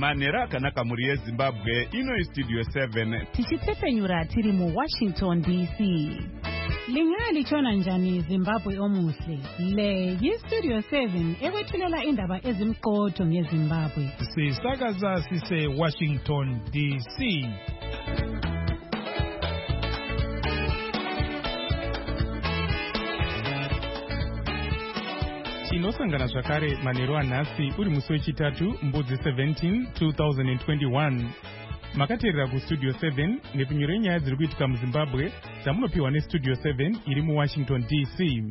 Manera akanaka muri yeZimbabwe ino Studio 7 tichitsepenyura tiri mu Washington DC. Lingali chona njani Zimbabwe omuhle. Le Studio 7 ekwethulela indaba ezimqotho ngeZimbabwe. Sisakaza sise Washington DC. Tinosangana zvakare manheru anhasi uri musi wechitatu mbudzi 17 2021. Makateerera kuStudio 7 nepfunyuro yenyaya dziri kuitika muZimbabwe dzamunopiwa neStudio 7 iri muWashington DC.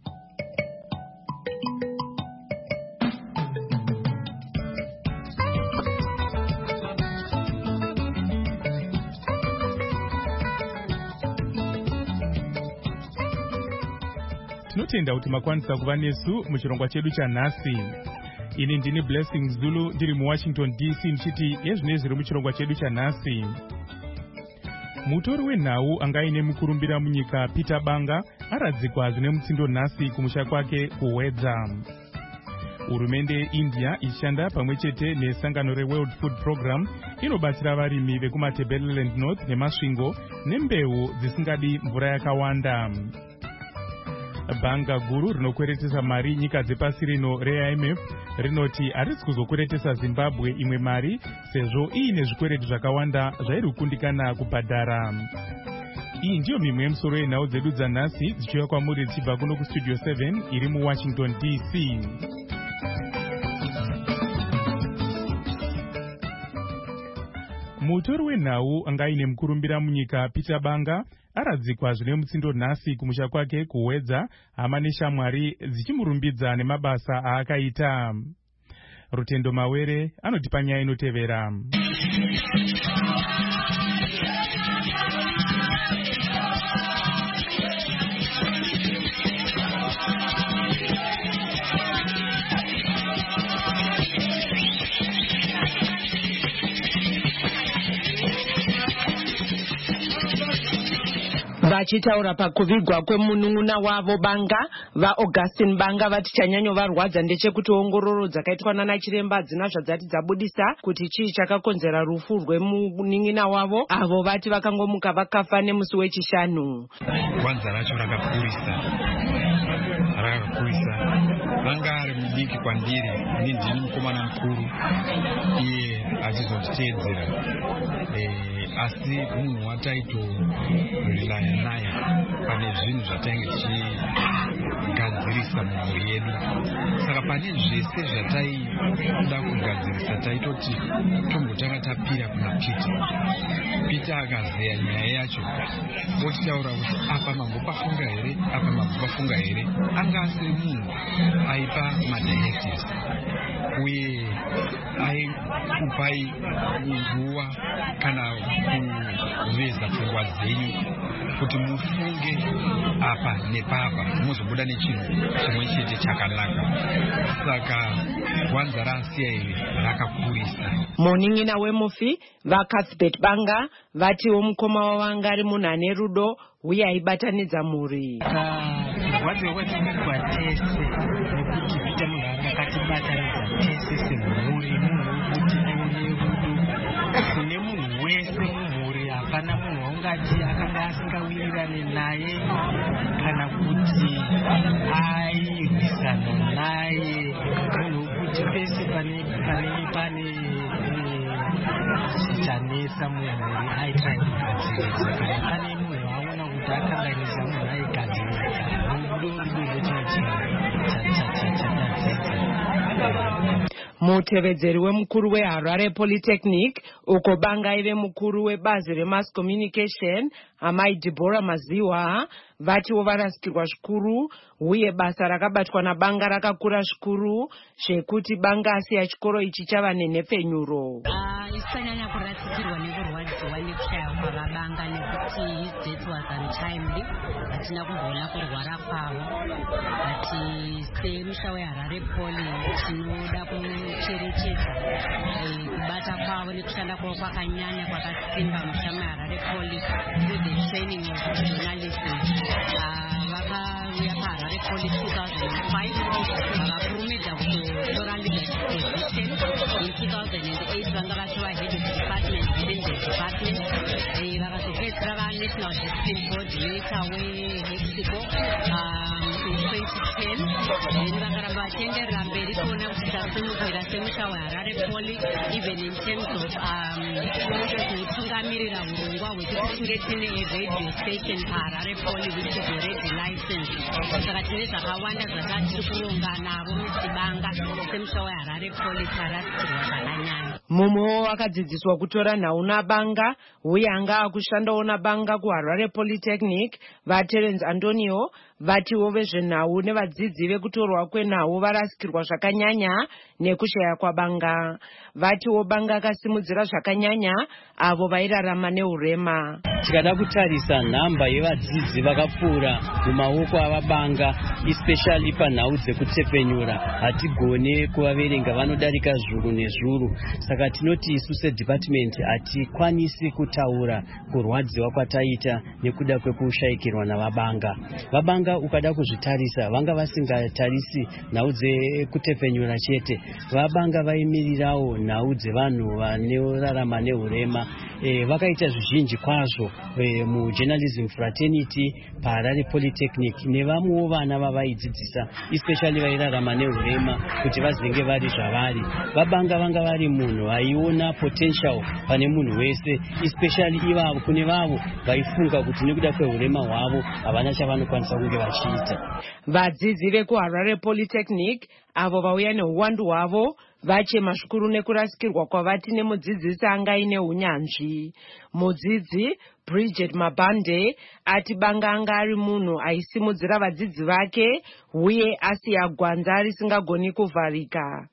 Tinotenda kuti makwanisa kuva nesu muchirongwa chedu chanhasi. Ini ndini Blessing Zulu ndiri muWashington DC ndichiti yezvine zviri muchirongwa chedu chanhasi. Mutori wenhau anga aine mukurumbira munyika Peter Banga aradzikwa zvine mutsindo nhasi kumusha kwake kuWedza. Hurumende yeIndia ishanda pamwe chete nesangano reWorld Food Program inobatsira varimi vekumaTebeleland North nemasvingo nembeu dzisingadi mvura yakawanda. Bhanga guru rinokweretesa mari nyika dzepasi rino reIMF rinoti harisi kuzokweretesa Zimbabwe imwe mari sezvo iine zvikwereto zvakawanda zvairi kukundikana kubhadhara. Iyi ndiyo mimwe yemusoro yenhau dzedu dzanhasi dzichiuya kwamuri dzichibva kuno kuStudio 7 iri muWashington DC. Mutori wenhau anga aine mukurumbira munyika Peter Banga aradzikwa zvine mutsindo nhasi kumusha kwake kuWedza, hama neshamwari dzichimurumbidza nemabasa aakaita. Rutendo Mawere anotipa nyaya inotevera. Vachitaura pakuvigwa kwemunun'una wavo Banga, vaAugustine Banga vati chanyanyo varwadza ndechekuti ongororo dzakaitwa nana chiremba dzina zvadzati dzabudisa kuti chii chakakonzera rufu rwemunun'una wavo avo vati vakangomuka vakafa nemusi wechishanu. Gwanza racho rakakurisa. Banga ari mudiki kwandiri, ndini mukomana mukuru, iye achizotiteedzera. Asi munhu wataitorilaya naye pane zvinhu zvatainge tichigadzirisa mumhuri yedu. Saka pane zvese zvataida kugadzirisa taitoti tombotanga tapira kuna Peter akazeya nyaya yacho otitaura kuti apa mambopafunga here, apa mambopafunga here. Anga asiri munhu aipa madirectives uye aikupai nguva kana kuveza pfungwa dzenyu kuti mufunge apa nepapa muzobuda nechinhu chimwe chete chakanaka. Saka gwanza raasiya iri rakakurisa. Munun'una wemufi vaCuthbert Banga vatiwo mukoma wavanga ari munhu ane rudo uye aibatanidza mhuri. Kurwadziwa kwatinogwa tese nekuti Peter munhu akatibatanidza tese semhuri, munhu wekuti aine rudo kune munhu wese mumhuri. Hapana munhu waungati akanga asingawirirane naye kana kuti airwisana naye. Munhu wekuti pese pane chichanesa mumhuri aitrai kugadziridza. Kana pane munhu waona kuti akanganisa munhu aigadziridza. Mutevedzeri wemukuru weHarare Polytechnic uko Banga aive mukuru webazi remass communication Amai Deborah Maziwa vatiwo varasikirwa zvikuru uye basa rakabatwa naBanga rakakura zvikuru zvekuti Banga asiya chikoro ichi chava nenhepfenyuro. Isanyanya kurasikirwa nekurwadziwa nekushaya kwavaBanga nekuti his death was untimely. Hatina kumboona kurwara kwavo. Ati semusha weHarare Poly tinoda kumucherechedza kubata kwavo nekushanda kwavo kwakanyanya kwakasimba musha meHarare Poly through the training of journalism. Vakauya paHarare Poly 2005 vakakurumidza kutora leadership position. In 2008 rava national discipline coordinator wemexico in 2010 then vakaramba vachienderera mberi kuona kuti tasimukira semusha weharare poli even in terms of kutungamirira urongwa hwekuti tinge tine radio station paharare poli which is already licensed. Saka tine zvakawanda zvakatiri kuronga navo muchibanga semusha weharare poli tarasikirwa zvakanyanya. mumwewo wakadzidziswa kutora nhau nabanga uye anga akushandawo nabanga kuharare polytechnic vaterence antonio vatiwo vezvenhau nevadzidzi vekutorwa kwenhau varasikirwa zvakanyanya nekushaya kwabanga. Vatiwo banga akasimudzira zvakanyanya avo vairarama neurema. Tikada kutarisa nhamba yevadzidzi vakapfuura mumaoko avabanga especially panhau dzekutepfenyura hatigone kuvaverenga vanodarika zviuru nezviuru. Saka tinoti isu sedepartment hatikwanisi kutaura kurwadziwa kwataita nekuda kwekushayikirwa navabanga. Vabanga ukada kuzvitarisa vanga vasingatarisi nhau dzekutepfenyura chete. Vabanga vaimirirawo nhau dzevanhu vanorarama neurema. Vakaita zvizhinji kwazvo mujournalism fraternity paharare polytechnic nevamwewo vana vavaidzidzisa especially vairarama neurema kuti vazenge vari zvavari. Vabanga vanga vari munhu vaiona potential pane munhu wese especially ivavo kune vavo vaifunga kuti nekuda kweurema hwavo havana chavanokwanisa kunge vachiita. Vadzidzi vekuharare polytechnic avo vauya neuwandu hwavo vachema zvikuru nekurasikirwa kwavati nemudzidzisi anga aine unyanzvi. Mudzidzi Bridget Mabande ati banga anga ari munhu aisimudzira vadzidzi vake uye asiya gwanza risingagoni kuvharika.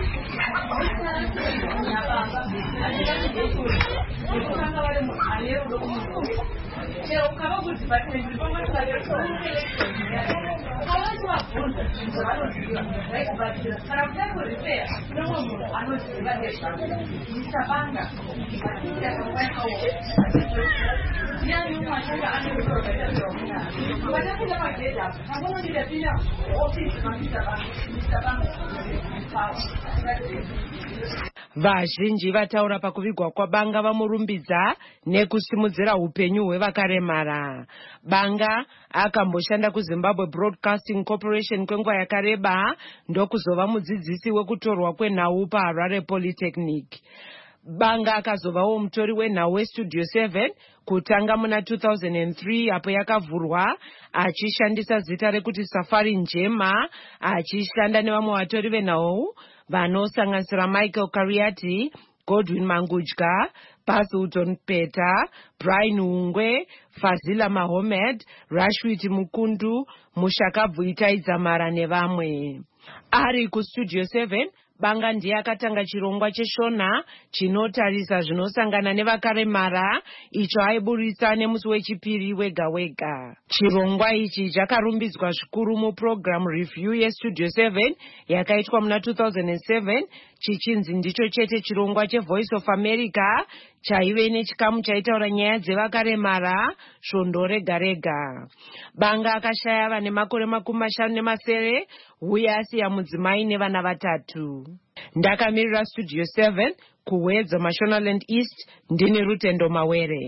Vazhinji vataura pakuvigwa kwabanga vamurumbidza nekusimudzira upenyu hwevakaremara. Banga akamboshanda kuZimbabwe Broadcasting Corporation kwenguva yakareba ndokuzova mudzidzisi wekutorwa kwenhau paHarare Polytechnic. Banga akazovawo mutori wenhau weStudio 7 kutanga muna 2003 apo yakavhurwa achishandisa zita rekuti Safari Njema achishanda nevamwe vatori venhau vanosanganisira Michael Kariati, Godwin Mangudya, Basilton Peta, Brian Ungwe, Fazila Mahomed, Rashwit Mukundu, Mushakabvu Itaidzamara nevamwe. Ari kuStudio 7 Banga ndiye akatanga chirongwa cheshona chinotarisa zvinosangana nevakaremara icho aiburisa nemusi wechipiri wega wega. Chirongwa ichi chakarumbidzwa zvikuru muprogram review yeStudio 7 yakaitwa muna 2007 chichinzi ndicho chete chirongwa cheVoice of America chaive nechikamu chaitaura nyaya dzevakaremara svondo rega rega. Banga akashaya vane makore 50 uye asiya mudzimai nevana vatatu. Ndakamirira Studio 7 kuwedza Mashonaland East ndini Rutendo Mawere.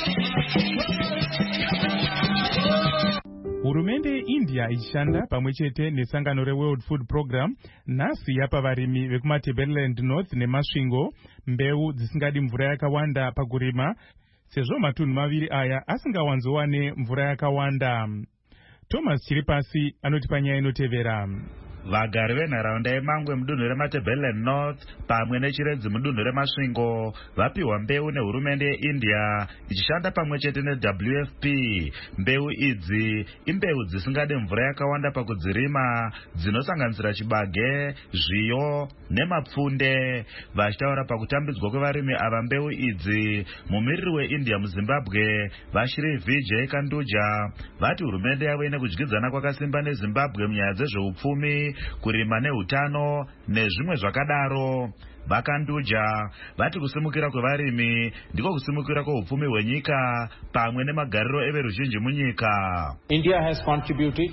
Hurumende yeIndia ichishanda pamwechete nesangano reWorld Food Program nhasi yapa varimi vekumaTebeleland North nemasvingo mbeu dzisingadi mvura yakawanda pakurima sezvo matunhu maviri aya asingawanzowane mvura yakawanda. Thomas Chiripasi anoti panyaya inotevera. Vagari venharaunda yeMangwe mudunhu remaTebeleland North pamwe neChiredzi mudunhu remasvingo vapiwa mbeu nehurumende yeIndia ichishanda pamwe chete neWFP. Mbeu idzi imbeu dzisingade mvura yakawanda pakudzirima dzinosanganisira chibage, zviyo nemapfunde. Vachitaura pakutambidzwa kwevarimi ava mbeu idzi, mumiriri weIndia muZimbabwe Vashiri Vijay Kanduja vati hurumende yavo ine kudyidzana kwakasimba neZimbabwe munyaya dzezveupfumi kurima neutano nezvimwe zvakadaro. Vakanduja vati kusimukira kwevarimi ndiko kusimukira kweupfumi hwenyika pamwe nemagariro everuzhinji munyika. India has contributed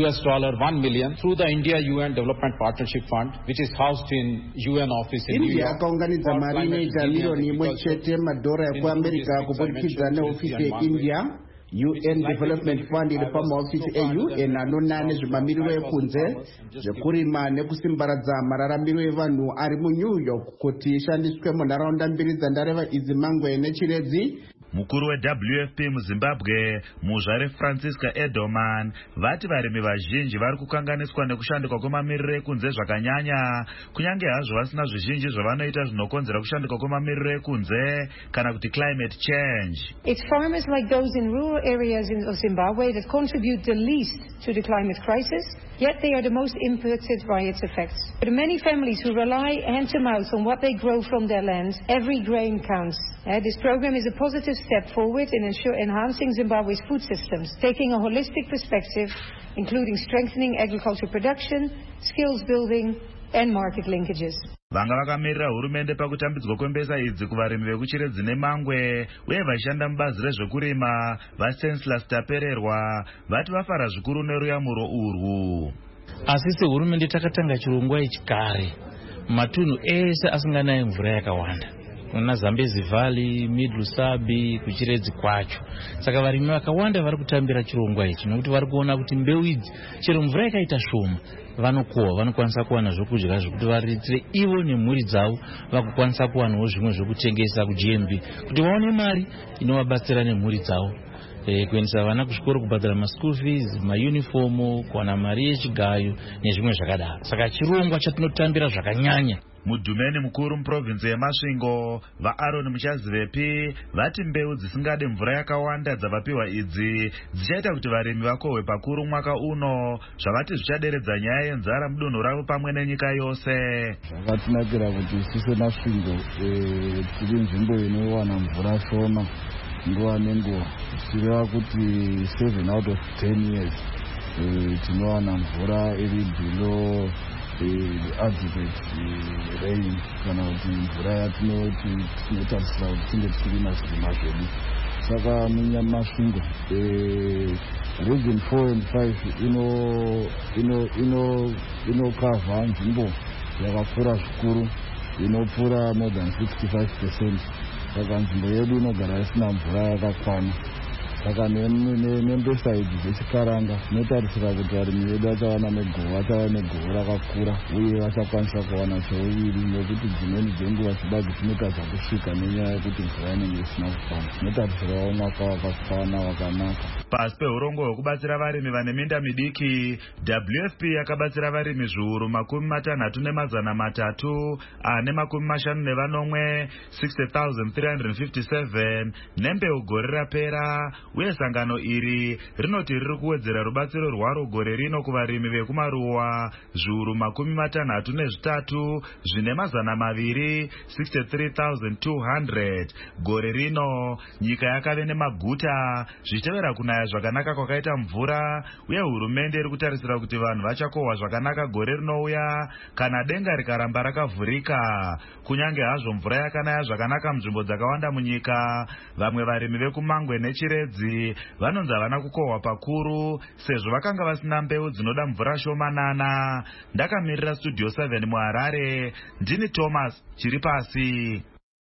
$1 million through the India UN Development Partnership Fund, which is housed in UN office in New York. India akaunganidza mari inoita milioni imwe chete madhora ekuAmerika kubudikidza neofisi yeIndia UN Development Fund iri pamahofisi eUN anona nezvemamiriro ekunze zvekurima nekusimbaradza mararamiro evanhu ari muNew York kuti ishandiswe munharaunda mbiri dzandareva idzi Mangwe neChiredzi. Mukuru weWFP muZimbabwe muzvare Francisca Edelman vati varimi vazhinji vari kukanganiswa nekushandikwa kwemamiriro ekunze zvakanyanya, kunyange hazvo vasina zvizhinji zvavanoita zvinokonzera kushandikwa kwemamiriro ekunze kana kuti climate change. It's farmers like those in rural areas of Zimbabwe that contribute the least to the climate crisis, yet they are the most impacted by its effects. For the many families who rely hand to mouth on what they grow from their lands, every grain counts. This program is a positive step forward in enhancing Zimbabwe's food systems, taking a holistic perspective, including strengthening agricultural production, skills building, and market linkages. Vanga vakamirira hurumende pakutambidzwa kwembesa idzi kuvarimi vekuChiredzi neMangwe uye vaishanda mubazi rezvekurima vaStanislaus Tapererwa vati vafara zvikuru neruyamuro urwu. Asi sehurumende takatanga chirongwa ichi kare matunhu ese asinganayi mvura yakawanda kuna Zambezi Valley, Midlusabi, kuChiredzi kwacho. Saka varimi vakawanda vari kutambira chirongwa ichi nokuti vari kuona kuti mbeu idzi chero mvura yakaita shoma vanokohwa, vanokwanisa kuwana zvokudya zvokuti variritire ivo nemhuri dzavo, vakukwanisa kuwanawo zvimwe zvokutengesa kuGMB kuti vaone mari inovabatsira nemhuri dzavo. Kuendesa vana kuzvikoro, kubhadhara maschool fees, mauniform, kuwana mari yechigayo nezvimwe zvakadaro. Saka chirongwa chatinotambira zvakanyanya. Mudhumeni mukuru muprovinsi yeMasvingo vaAron Muchazivepi vati mbeu dzisingade mvura yakawanda dzavapiwa idzi dzichaita kuti varimi vakohwe pakuru mwaka uno, zvavati zvichaderedza nyaya yenzara mudunhu ravo pamwe nenyika yose. Zvakatinakira kuti isusu Masvingo tiri nzvimbo inowana mvura shoma nguva nenguva, zvichireva kuti 7 out of 10 years tinowana mvura iri below adequate rain kana kuti mvura yatinotarisira kuti tinge tichirima zvirimwa zvedu. Saka muMasvingo region 4 and 5 inokavha nzvimbo yakakura zvikuru, inopfuura more than 65%. Saka nzvimbo yedu inogara isina mvura yakakwana. Saka nembesa idzi dzechikaranga tinotarisira kuti varimi vedu vachava negovo rakakura uye vachakwanisa kuwana cheuviri, nekuti dzimweni dzenguva chibage chinotadza kusvika nenyaya yekuti mvura inenge isina kukwana. Tinotarisirawo mwaka wakakwana wakanaka. Pasi peurongo hwekubatsira varimi vane minda midiki, WFP yakabatsira varimi zviuru 63 ane 50 60,357 nembeu gore rapera, uye sangano iri rinoti riri kuwedzera rubatsiro rwaro gore rino kuvarimi vekumaruwa zviuru 63 zvine 263,200. Gore rino nyika yakave nemaguta zvichitevera kunaya zvakanaka kwakaita mvura, uye hurumende iri kutarisira kuti vanhu vachakohwa zvakanaka gore rinouya kana denga rikaramba rakavhurika. Kunyange hazvo mvura yakanaya zvakanaka munzvimbo dzakawanda munyika, vamwe varimi vekuMangwe neChiredzi vanonzi havana kukohwa pakuru sezvo vakanga vasina mbeu dzinoda mvura shomanana. Ndakamirira Studio 7 muHarare, ndini Thomas Chiripasi.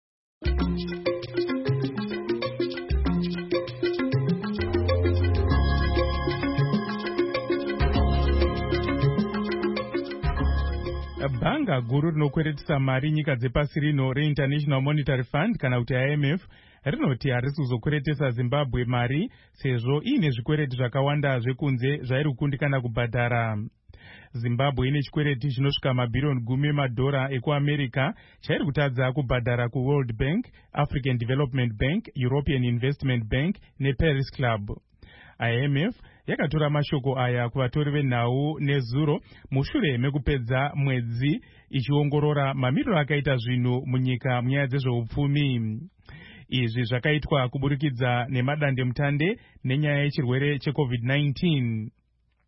Bhanga guru rinokweretesa mari nyika dzepasi rino reInternational Monetary Fund kana kuti IMF rinoti harisi kuzokweretesa Zimbabwe mari sezvo iine zvikwereti zvakawanda zvekunze zvairi kukundikana kubhadhara. Zimbabwe ine chikwereti chinosvika mabhirioni 10 madhora ekuAmerica chairi kutadza kubhadhara kuWorld Bank, African Development Bank, European Investment Bank neParis Club. IMF yakatora mashoko aya kuvatori venhau nezuro mushure mekupedza mwedzi ichiongorora mamiriro akaita zvinhu munyika munyaya dzezveupfumi. Izvi zvakaitwa kuburikidza nemadandemutande nenyaya yechirwere cheCovid-19.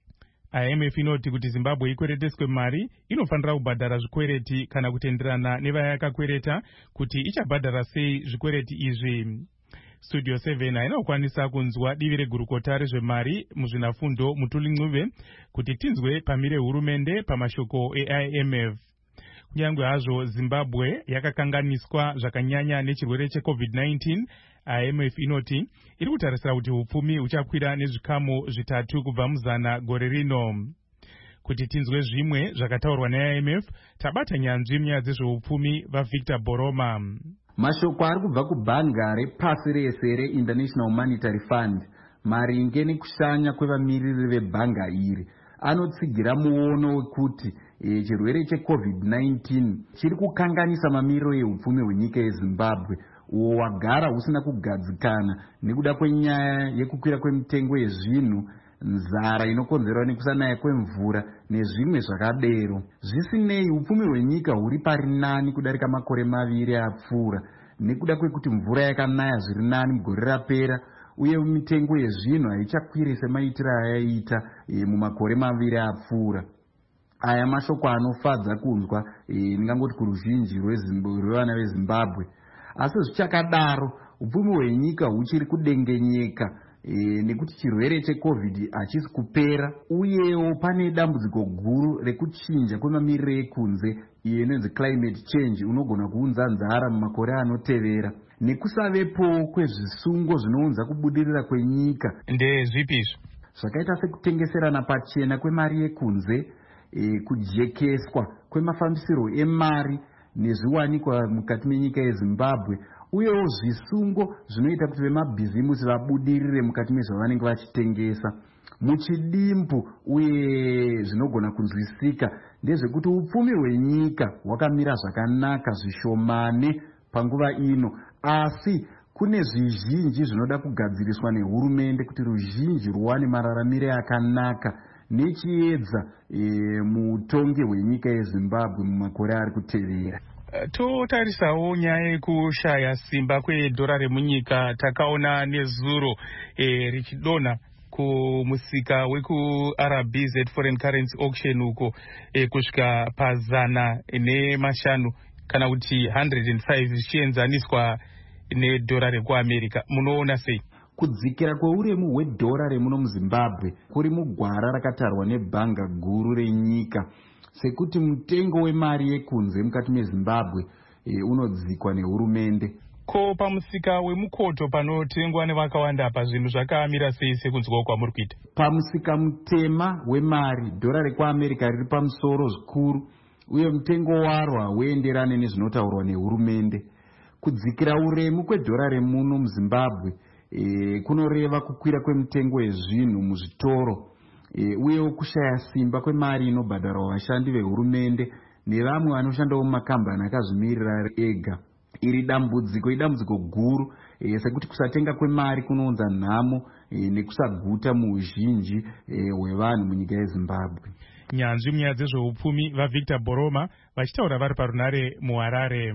IMF inoti kuti Zimbabwe ikwereteswe mari inofanira kubhadhara zvikwereti kana kutenderana nevaya yakakwereta kuti ichabhadhara sei zvikwereti izvi. Studio 7 haina kukwanisa kunzwa divi regurukota rezvemari muzvinafundo Mutuli Ncube kuti tinzwe pamire hurumende pamashoko eIMF. Kunyange hazvo Zimbabwe yakakanganiswa zvakanyanya nechirwere cheCovid-19, IMF inoti iri kutarisira kuti upfumi huchakwira nezvikamu zvitatu kubva muzana gore rino. Kuti tinzwe zvimwe zvakataurwa neIMF, tabata nyanzvi munyaya dzezveupfumi vaVictor Boroma. Mashoko ari kubva kubhanga repasi rese reInternational Monetary Fund maringe nekushanya kwevamiriri vebhanga iri anotsigira muono wekuti chirwere cheCovid-19 chiri kukanganisa mamiriro eupfumi hwenyika yeZimbabwe uwo wagara husina kugadzikana nekuda kwenyaya yekukwira kwemitengo yezvinhu, nzara inokonzerwa nekusanaya kwemvura nezvimwe zvakadero. Zvisinei, upfumi hwenyika huri pari nani kudarika makore 2 apfuura nekuda kwekuti mvura yakanaya zviri nani mugore rapera uye mitengo yezvinhu haichakwiri semaitiro ayaita mumakore 2 apfuura. Aya mashoko anofadza kunzwa ndingangoti kuruzhinji rwevana veZimbabwe. Asi zvichakadaro, upfumi hwenyika huchiri kudengenyeka nekuti chirwere cheCovid hachisi kupera, uyewo pane dambudziko guru rekuchinja kwemamiriro ekunze inonzi climate change unogona kuunza nzara mumakore anotevera, nekusavepo kwezvisungo zvinounza kubudirira kwenyika. Ndezvipi izvo? Zvakaita sekutengeserana pachena kwemari yekunze, kujekeswa kwemafambisiro emari nezviwanikwa mukati menyika yeZimbabwe, uyewo zvisungo zvinoita kuti vemabhizimusi vabudirire mukati mezvavanenge vachitengesa. Muchidimbu uye zvinogona kunzwisika ndezvekuti upfumi hwenyika hwakamira zvakanaka zvishomane panguva ino, asi kune zvizhinji zvinoda kugadziriswa nehurumende kuti ruzhinji ruwane mararamire akanaka nechiedza mutongi hwenyika yeZimbabwe mumakore ari kutevera. Totarisawo nyaya yekushaya simba kwedhora remunyika. Takaona nezuro richidonha kumusika wekuRBZ Foreign Currency Auction uko kusvika pa105 kana kuti 105 zvichienzaniswa nedhora rekuAmerica. Munoona sei? Kudzikira kweuremu hwedhora remuno muZimbabwe kuri mugwara rakatarwa nebhanga guru renyika, sekuti mutengo wemari yekunze mukati meZimbabwe unodzikwa nehurumende. Ko pamusika wemukoto panotengwa nevakawanda apa zvinhu zvakamira sei sekunzwa kwamuri kuita? Pamusika mutema wemari dhora rekuAmerica riri pamusoro zvikuru, uye mutengo waro hauenderane nezvinotaurwa nehurumende. Kudzikira uremu kwedhora remuno muZimbabwe kunoreva kukwira kwemitengo yezvinhu muzvitoro, uyewo kushaya simba kwemari inobhadharwa vashandi vehurumende nevamwe vanoshandawo mumakambani akazvimirira ega. Iri dambudziko guru, sekuti kusatenga kwemari kunounza nhamo nekusaguta muuzhinji hwevanhu munyika yeZimbabwe. Nyanzvi munyaya dzezveupfumi vaVictor Boroma vachitaura vari parunare muHarare.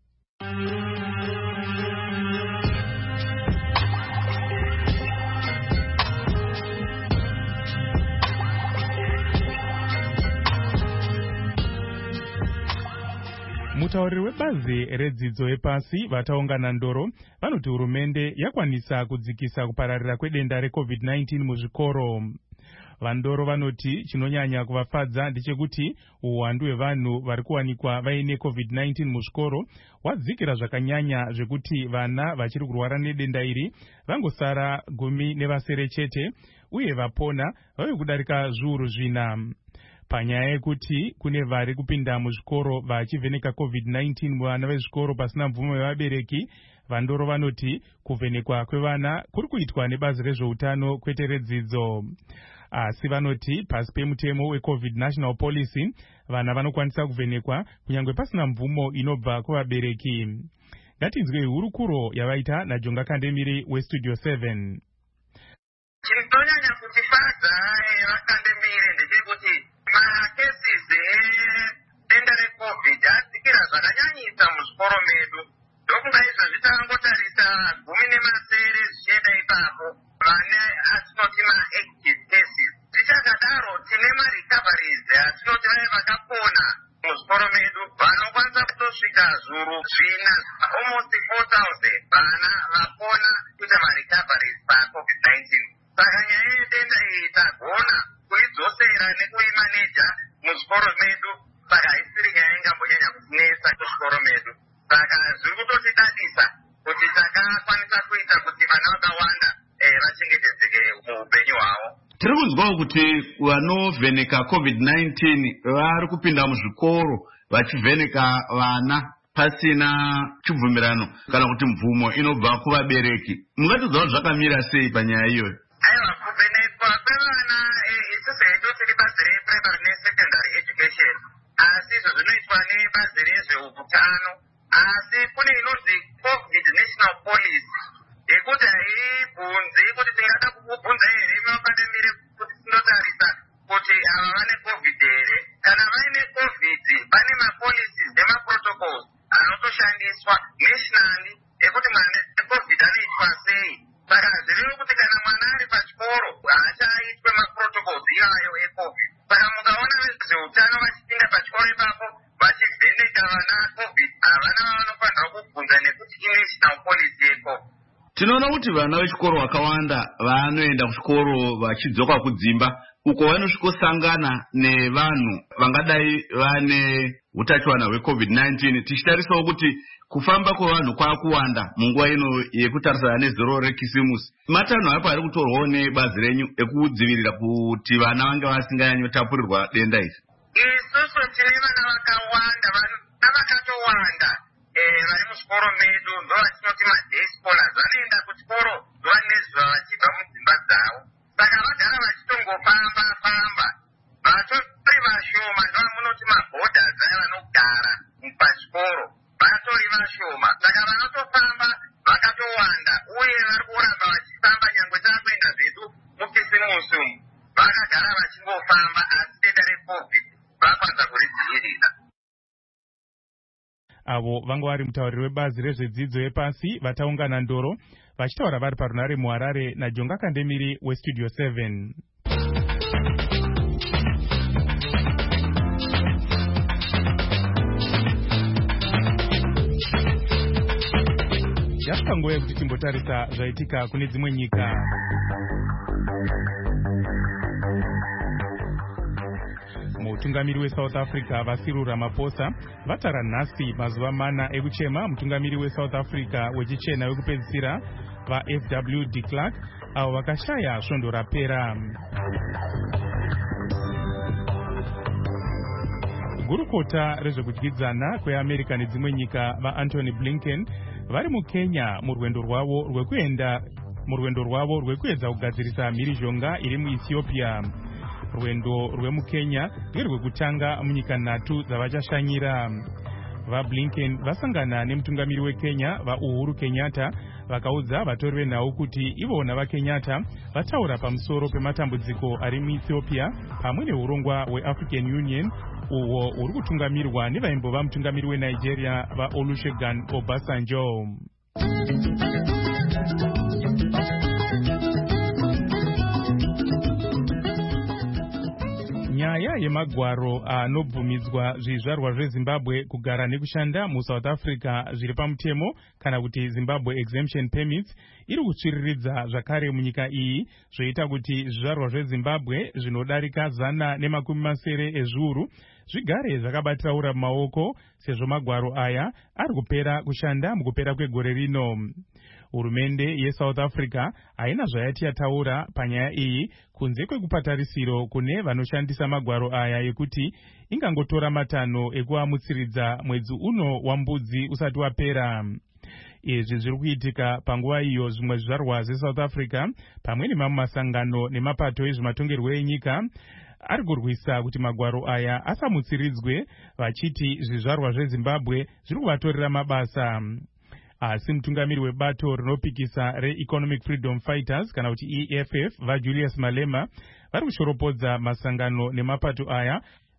Mutauriri webazi redzidzo yepasi vataungana ndoro vanoti hurumende yakwanisa kudzikisa kupararira kwedenda reCovid-19 muzvikoro. Vandoro vanoti chinonyanya kuvafadza ndechekuti uwandu hwevanhu vari kuwanikwa vaine COVID-19 muzvikoro wadzikira zvakanyanya zvekuti vana vachiri kurwara nedenda iri vangosara 10 chete uye vapona vave kudarika zviuru 4. Panyaya yekuti kune vari kupinda muzvikoro vachivheneka COVID-19 muvana vezvikoro pasina mvumo yevabereki, vandoro vanoti kuvhenekwa kwevana kuri kuitwa nebazi rezveutano kwete redzidzo. Asi vanoti pasi pemutemo weCovid National Policy vana vanokwanisa kuvhenekwa kunyange pasina mvumo inobva kuvabereki. Ngatinzwe hurukuro yavaita naJonga Kandemiri weStudio 7. Chinonyanya kutifadza vakandemiri ndechekuti makesis edenda reCovid adzikira zvakanyanyisa muzvikoro medu. Ndokunga izvozvi takangotarisa 10 zvichienda ipapo vane atinoti maactive cases tichakadaro tine marikavaries atinoti vaya vakapona muzvikoro medu vanokwanisa kutosvika zuru zvina almost 4,000 vana vapona kuita marikavaries paCovid-19. Saka nyaya yedenda iyi tagona kuidzosera nekuimaneja muzvikoro medu, saka haisiri nyaya ingambonyanya kutinesa muzvikoro medu. Saka zviri kutotidadisa kuti takakwanisa kuita kuti vana vakawanda vachengetedzeke muupenyu hwavo. Tiri kuzwawo kuti vanovheneka COVID-19 vari kupinda muzvikoro vachivheneka vana pasina chibvumirano kana kuti mvumo inobva kuvabereki. Mungatidzawo zvakamira sei panyaya iyoyo? Aiwa, kuvhenekwa kwevana isusu hedu tiri bazi reprimary nesecondary education, asi izvo zvinoitwa nebazi rezveutano, asi kune inonzi COVID national policy yekuti haibvunzi kuti tingada kukubvunza here mapandemire kuti tinotarisa kuti ava vane COVID here. Kana vaine COVID pane mapolicies nemaprotocols anotoshandiswa nationally ekuti mwana COVID anoitwa sei. Saka zvirevo kuti kana mwana ari pachikoro haachaitwe maprotocols iwayo eCovid. Saka mukaona vezveutano vachipinda pachikoro ipapo vachivheneka vana COVID, havana vavanofanira kubvunza nekuti inational policy yeCovid. Tinoona kuti vana vechikoro vakawanda vanoenda kuchikoro vachidzoka kudzimba uko vanosvikosangana nevanhu vangadai vane utachiwana hweCovid-19, tichitarisawo kuti kufamba kwevanhu kwakuwanda munguva ino yekutarisana nezero rekisimusi. Matanho apo ari kutorwawo nebazi renyu ekudzivirira kuti vana vange vasinganyanyotapurirwa denda iri? Isusu tine vana vakawanda, vana vakatowanda vari muchikoro medu, ndo vatinoti maday scholars. Vanoenda kuchikoro zuva nezuva vachibva mudzimba dzavo. Saka vagara vachitongofamba famba, vatori vashoma. Ndo vamunoti maborders aya vanogara pachikoro vatori vashoma. Saka vanotofamba vakatowanda, uye vari kuramba vachifamba nyangwe takuenda zvedu mukisimusi umu, vakagara vachingofamba, asi denda reCovid vakwanisa kuridzivirira. Avo vanga vari mutauriri webazi rezvedzidzo yepasi vataungana Ndoro vachitaura vari parunare muHarare naJonga Kandemiri weStudio 7. Yasvika nguva yekuti timbotarisa zvaitika kune dzimwe nyika. Mutungamiri weSouth Africa Cyril Ramaphosa vatara nhasi mazuva mana ekuchema mutungamiri weSouth Africa wechichena wekupedzisira vaFW de Klerk avo vakashaya svondo rapera. Gurukota rezvekudyidzana kweAmerica nedzimwe nyika vaAntony Blinken vari muKenya murwendo rwavo rwekuedza kugadzirisa mhirizhonga iri muEthiopia. Rwendo rwemuKenya nderwekutanga munyika 3 dzavachashanyira. VaBlinken vasangana nemutungamiri weKenya vaUhuru Kenyatta vakaudza vatori venhau kuti ivo navaKenyatta vataura pamusoro pematambudziko ari muEthiopia pamwe neurongwa hweAfrican Union uwo uri kutungamirwa nevaimbova mutungamiri weNigeria vaOlusegun Obasanjo. Nyaya yemagwaro anobvumidzwa zvizvarwa zveZimbabwe kugara nekushanda muSouth Africa zviri pamutemo kana kuti Zimbabwe Exemption Permits iri kutsviriridza zvakare munyika iyi, zvoita kuti zvizvarwa zveZimbabwe zvinodarika 170 ezviuru zvigare zvakabatiraura mumaoko sezvo magwaro aya ari kupera kushanda mukupera kwegore rino. Hurumende yeSouth Africa haina zvayati yataura panyaya iyi kunze kwekupatarisiro kune vanoshandisa magwaro aya yekuti ingangotora matanho ekuamutsiridza mwedzi uno wambudzi usati wapera. Izvi zviri kuitika panguva iyo zvimwe zvizvarwa zveSouth Africa pamwe nemamwe masangano nemapato ezvematongerwo enyika ari kurwisa kuti magwaro aya asamutsiridzwe, vachiti zvizvarwa zveZimbabwe zviri kuvatorera mabasa. Asi mutungamiri webato rinopikisa reEconomic Freedom Fighters kana kuti EFF vaJulius Malema vari kushoropodza masangano nemapato aya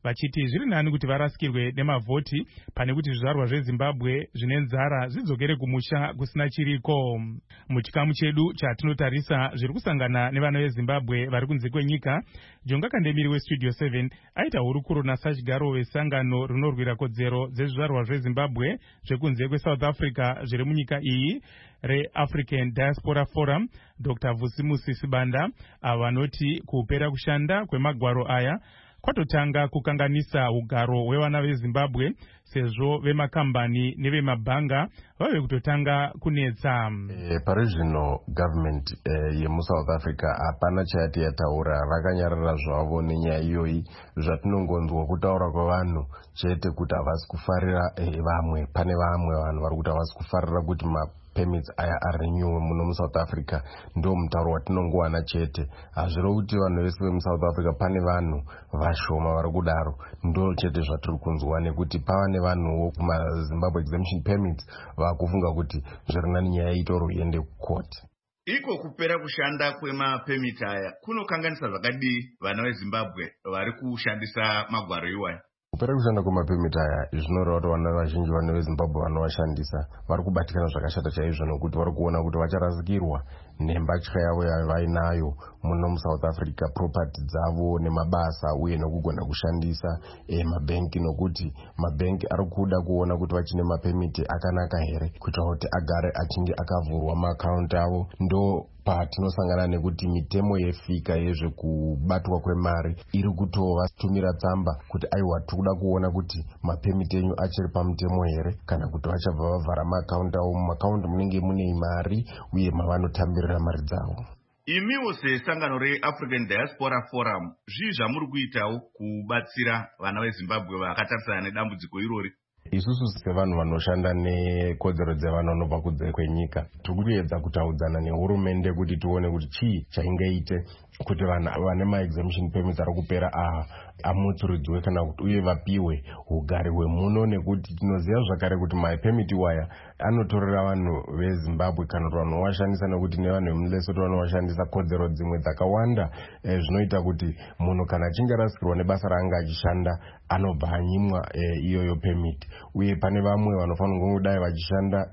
vachiti zviri nani kuti varasikirwe nemavhoti pane kuti zvizvarwa zvezimbabwe zvine nzara zvidzokere kumusha kusina chiriko. Muchikamu chedu chatinotarisa zviri kusangana nevana vezimbabwe vari kunze kwenyika, Jonga Kandemiri westudio 7 aita hurukuro nasachigaro vesangano rinorwira kodzero dzezvizvarwa zvezimbabwe zvekunze kweSouth Africa zviri munyika iyi reAfrican Diaspora Forum, Dr. Vusimusi Sibanda, avanoti kupera kushanda kwemagwaro aya kwatotanga kukanganisa ugaro hwevana vezimbabwe sezvo vemakambani nevemabhanga vave kutotanga kunetsa. Parizvino government yemuSouth Africa hapana chayati yataura, vakanyarara zvavo nenyaya iyoyi. Zvatinongonzwa kutaura kwevanhu chete kuti havasi kufarira vamwe, pane vamwe vanhu vari kuti havasi kufarira kuti permits aya arenew muno muSouth Africa, ndo mutauro watinongowana chete. Hazviro kuti vanhu vese vemuSouth Africa pane vanhu vashoma vari kudaro, ndo chete zvatiri kunzwa, nekuti pava nevanhuwo kumaZimbabwe exemption permits vakufunga kuti zviri nani nyaya itoro iende kukoti. Iko kupera kushanda kwemapemiti aya kunokanganisa zvakadii vana veZimbabwe vari kushandisa magwaro iwaya? Kupera kushanda kwemapemiti aya zvinoreva kuti vana vazhinji vana veZimbabwe vanovashandisa vari kubatikana zvakashata chaizvo, nokuti vari kuona kuti vacharasikirwa nembatya yavo yavainayo muno muSouth Africa, property dzavo nemabasa uye nekugona kushandisa mabhenki, nokuti mabhenki ari kuda kuona kuti vachine mapemiti akanaka here kuitira kuti agare achinge akavhurwa maakaunti avo. Ndo patinosangana nekuti mitemo yefika yezvekubatwa kwemari iri kutovatumira tsamba kuti aiwa tikuda kuona kuti mapemiti enyu achiri pamutemo here kana kuti vachabva vavhara maakaunti avo. Mumaakaunti munenge mune mari uye mavanotambirira mari dzavo. Imiwo sesangano reAfrican Diaspora Forum, zvii zvamuri kuitawo kubatsira vana veZimbabwe vakatarisana nedambudziko irori? Isusu sevanhu vanoshanda nekodzero dzevanhu vanobva kunze kwenyika tiri kuedza kutaudzana nehurumende kuti tione kuti chii chaingaite kuti vanhu vane maexemption permits ari kupera amutsuridzwe kana kuti uye vapiwe ugari hwemuno, nekuti tinoziva zvakare kuti mapemiti waya anotorera vanhu veZimbabwe kana kuti vanhu vashandisa, nekuti nevanhu vemuLesotho vanovashandisa kodzero dzimwe dzakawanda. Zvinoita kuti munhu kana achinge arasikirwa nebasa raanga achishanda anobva anyimwa iyoyo pemiti, uye pane vamwe vanofanira kungodai vachishanda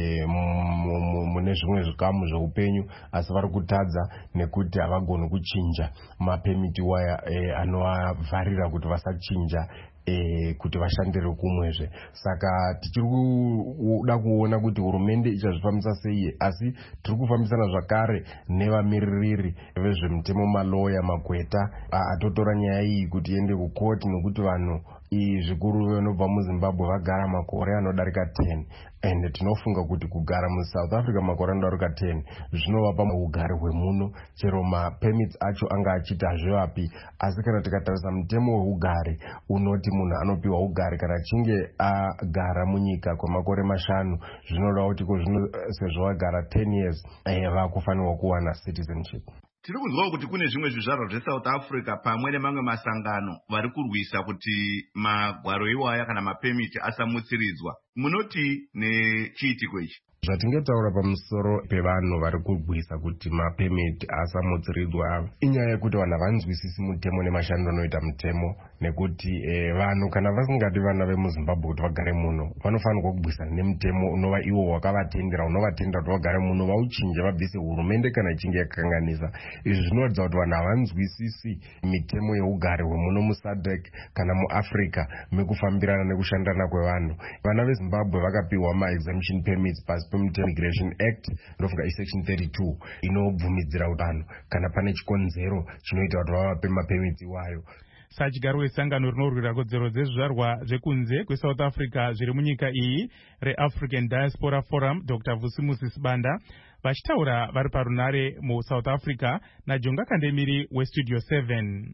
mune zvimwe zvikamu zveupenyu asi vari kutadza nekuti havagoni kuchinja mapemiti waya anovavharira kuti vasachinja kuti vashandire kumwezve. Saka tichiri kuda kuona kuti hurumende ichazvifambisa sei, asi tiri kufambisana zvakare nevamiririri vezvemutemo, maloya, magweta atotora nyaya iyi kuti iende kukoti, nekuti vanhu zvikuru vanobva muZimbabwe vagara makore anodarika 10, ende tinofunga kuti kugara muSouth Africa makore anodarika 10 zvinovapa ugari hwemuno, chero mapemits acho anga achiti hazvivapi. Asi kana tikatarisa mutemo weugari unoti munhu anopiwa ugari kana achinge agara munyika kwemakore 5, zvinoda kuti sezvo vagara 10 years vakufanirwa kuwana citizenship. Tiri kunzwa kuti kune zvimwe zvizvarwa zveSouth Africa pamwe nemamwe masangano vari kurwisa kuti magwaro iwaya kana mapemiti asamutsiridzwa. Munoti nechiitiko ichi? Zvatingetaura pamusoro pevanhu vari kurwisa kuti mapemiti asamutsiridzwa inyaya yekuti vanhu havanzwisisi mutemo nemashandiro anoita mutemo, nekuti vanhu kana vasingadi vana vemuZimbabwe kuti vagare muno vanofanirwa kurwisana nemutemo unova iwo wakavatendera, unovatendera kuti vagare muno, vauchinja vabvise hurumende kana ichinge yakanganisa. Izvi zvinoratidza kuti vanhu havanzwisisi mitemo yeugari hwemuno muSADC kana muAfrica mekufambirana nekushandirana kwevanhu. Vana veZimbabwe vakapiwa maexemption permits pasi Immigration Act ndofunga isection 32 inobvumidzira vanhu kana pane chikonzero chinoita kuti vavape mapemiti iwayo. Sachigaro wesangano rinorwira kodzero dzezvizvarwa zvekunze kweSouth Africa zviri munyika iyi reAfrican Diaspora Forum, Dr. Vusimusi Sibanda, vachitaura vari parunare muSouth Africa naJonga Kandemiri westudio 7.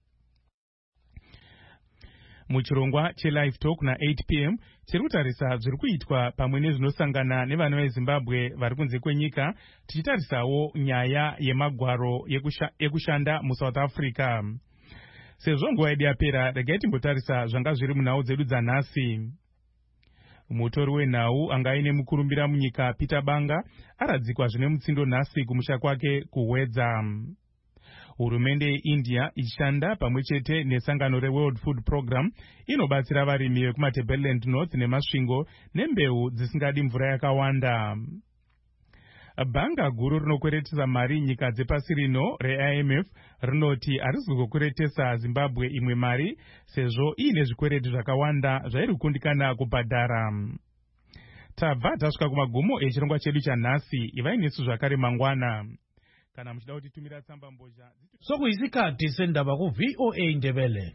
Muchirongwa cheLive Talk na8 p.m. tiri kutarisa zviri kuitwa pamwe nezvinosangana nevana veZimbabwe vari kunze kwenyika, tichitarisawo nyaya yemagwaro ekushanda muSouth Africa. Sezvo nguva yedu yapera, regai timbotarisa zvanga zviri munhau dzedu dzanhasi. Mutori wenhau anga aine mukurumbira munyika Peter Banga aradzikwa zvine mutsindo nhasi kumusha kwake kuHwedza. hurumende yeindia ichishanda pamwe chete nesangano reworld food program inobatsira varimi vekumatabeleland north nemasvingo nembeu dzisingadi mvura yakawanda. Bhanga guru rinokweretesa mari nyika dzepasi rino reIMF rinoti harisi kukweretesa Zimbabwe imwe mari sezvo iine zvikwereti zvakawanda zvairi kukundikana kubhadhara. Tabva tasvika kumagumo echirongwa chedu chanhasi. Ivai nesu zvakare mangwana. Kana muchida kutitumira tsamba mbozha sokuyisikhathi sendaba ku-VOA Ndebele.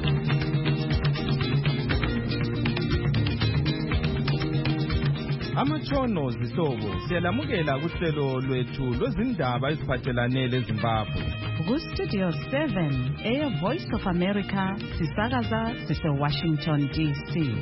Amatshono zihlobo siyalamukela kuhlelo lwethu lwezindaba eziphathelane leZimbabwe. Ku-Studio 7 Voice of America sisakaza sise-Washington DC.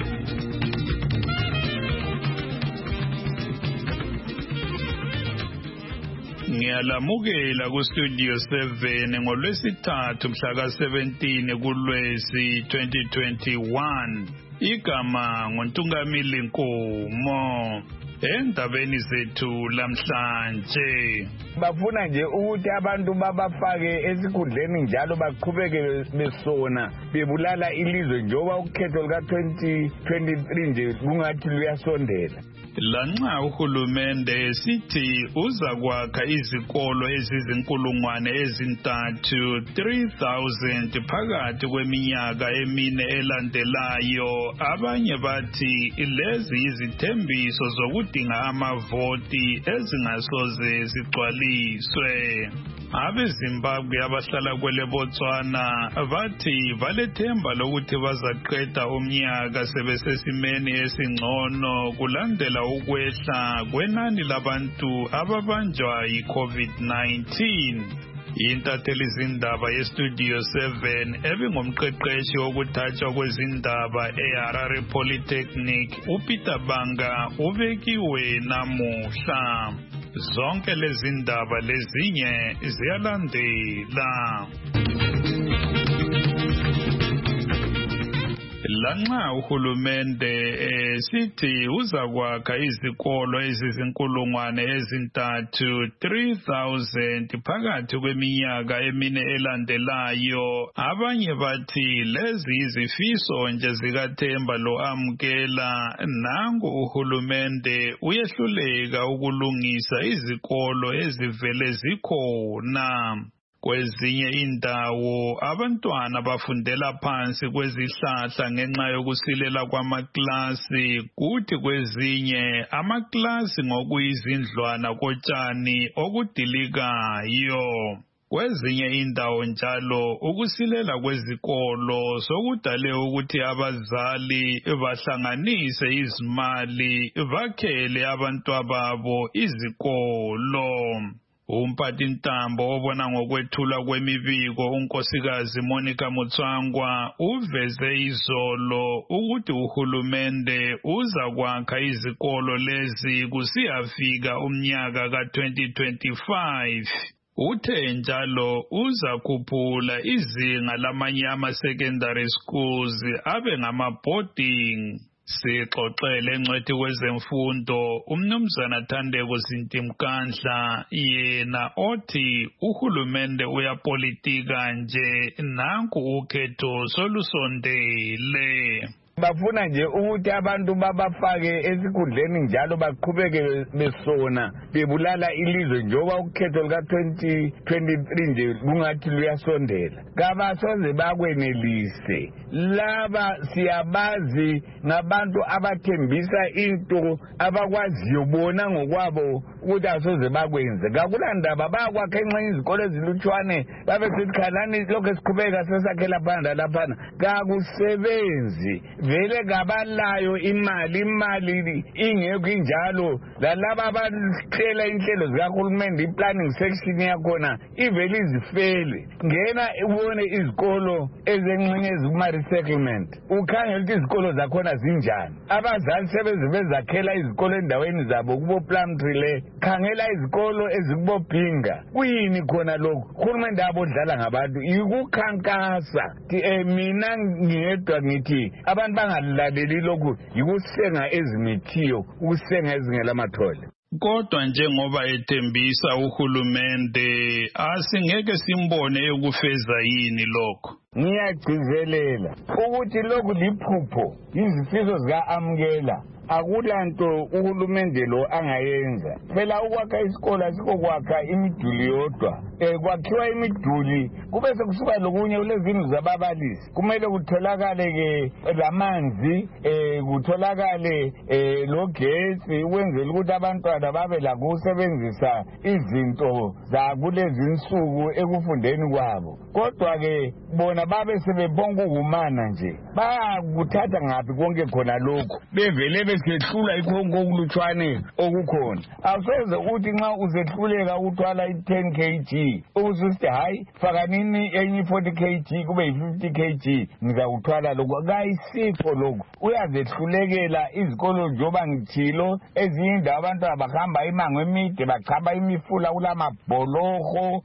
Ngiyalamukela ku-Studio 7 ngolwesithathu mhla ka-17 kuLwezi 2021. Igama nguNtungamili Nkomo. Endabeni zethu lamhlanje bafuna nje ukuthi abantu babafake esikhundleni njalo baqhubeke besona bebulala ilizwe njengoba ukhetho luka-2023 nje kungathi luyasondela. Lanxa uhulumende sithi uza kwakha izikolo ezizinkulungwane ezintathu 3,000 phakathi kweminyaka emine elandelayo, abanye bathi lezi izithembiso zokudinga amavoti ezingasoze zigcwaliswe. AbeZimbabwe abahlala kwele Botswana bathi balethemba lokuthi bazaqeda umnyaka sebesesimeni esingcono kulandela ukwehla kwenani labantu ababanjwa yi-COVID-19. Intatheli zindaba yeStudio 7 ebingumqeqeshi wokuthathwa kwezindaba eHarare Polytechnic uPeter Banga ubekiwe namuhla. Zonke lezi ndaba lezinye ziyalandela. Lanxa uhulumende sithi uza kwakha izikolo ezizinkulungwane ezintathu 3,000 phakathi kweminyaka emine elandelayo, abanye bathi lezi izifiso nje zikaThemba lo-amukela. Nangu uhulumende uyehluleka ukulungisa izikolo ezivele zikhona. Kwezinye indawo abantwana bafundela phansi kwezihlahla ngenxa yokusilela kwamaklasi, kuthi kwezinye amaklasi ngokuyizindlwana kotshani okudilikayo. Kwezinye indawo njalo ukusilela kwezikolo sokudale ukuthi abazali bahlanganise izimali bakhele abantwababo izikolo. Umphathintambo obona ngokwethulwa kwemibiko unkosikazi Monica Mutswangwa uveze izolo ukuthi uhulumende uza kwakha izikolo lezi kusiyafika umnyaka ka-2025. Uthe njalo uza khuphula izinga lamanye ama-secondary schools abe ngama-boarding. Sixoxele engcwethi kwezemfundo umnumzana Thandeko Zintimkandla, yena othi uhulumende uyapolitika nje nanku ukhetho solusondele. Bafuna nje ukuthi abantu babafake esikhundleni njalo baqhubeke besona bebulala ilizwe njengoba ukhetho luka-2023 nje kungathi luyasondela. Kabasoze bakwenelise. Laba siyabazi ngabantu abathembisa into abakwaziyo bona ngokwabo ukuthi asoze bakwenze. Kakulandaba bayakwakha enxenye izikolo ezilutshwane babe sesikhalani lokho esiqhubeka sesakhela phanda laphana. Kakusebenzi. Vele kabalayo imali ingekho injalo. Lalaba abahlela inhlelo zikahulumende i-planning section yakhona ivele izifele. Ngena ubone izikolo ezenxenye ezikuma-resettlement, ukhangela ukuthi izikolo zakhona zinjani. Abazali sebeze bezakhela izikolo endaweni zabo kubo Plumtree le. Khangela izikolo ezikubobhinga. Kuyini khona lokho? Uhulumende abodlala ngabantu ikukhankasa. Mina ngedwa ngithi abantu bangalaleli lokhu yikusenga ezimithiyo, ukusenga ezingela mathole. Kodwa njengoba ethembisa uhulumende asingeke simbone ekufeza yini lokho. Ngiyagcizelela ukuthi lokhu liphupho izifiso zika-Amkela. Akulanto uhulumende lo angayenza. Phela ukwakha isikole asikho kwakha imiduli yodwa. Kwakhiwa imiduli kube sekusuka lokunye kulezindlu zababalisi. Kumele kutholakale ke lamanzi, kutholakale logesi ukwenzela ukuthi abantwana babe la kusebenzisa izinto zakulezi insuku ekufundeni kwabo. Kodwa ke bona babe sebebonga ukumana nje. Bayakuthatha ngaphi konke khona lokho. Bevele besehlula ikhonko okulutshwane okukhona. Awuseze ukuthi nxa uzehluleka uthwala i10 kg ususithi hayi fakanini enye 40 kg kube yi50 kg ngizawuthwala lokho. Kayisikho lokho. Uyazehlulekela izikolo njoba ngithilo ezinye indawo abantwana bahamba imango emide bachaba imifula kulamabholoho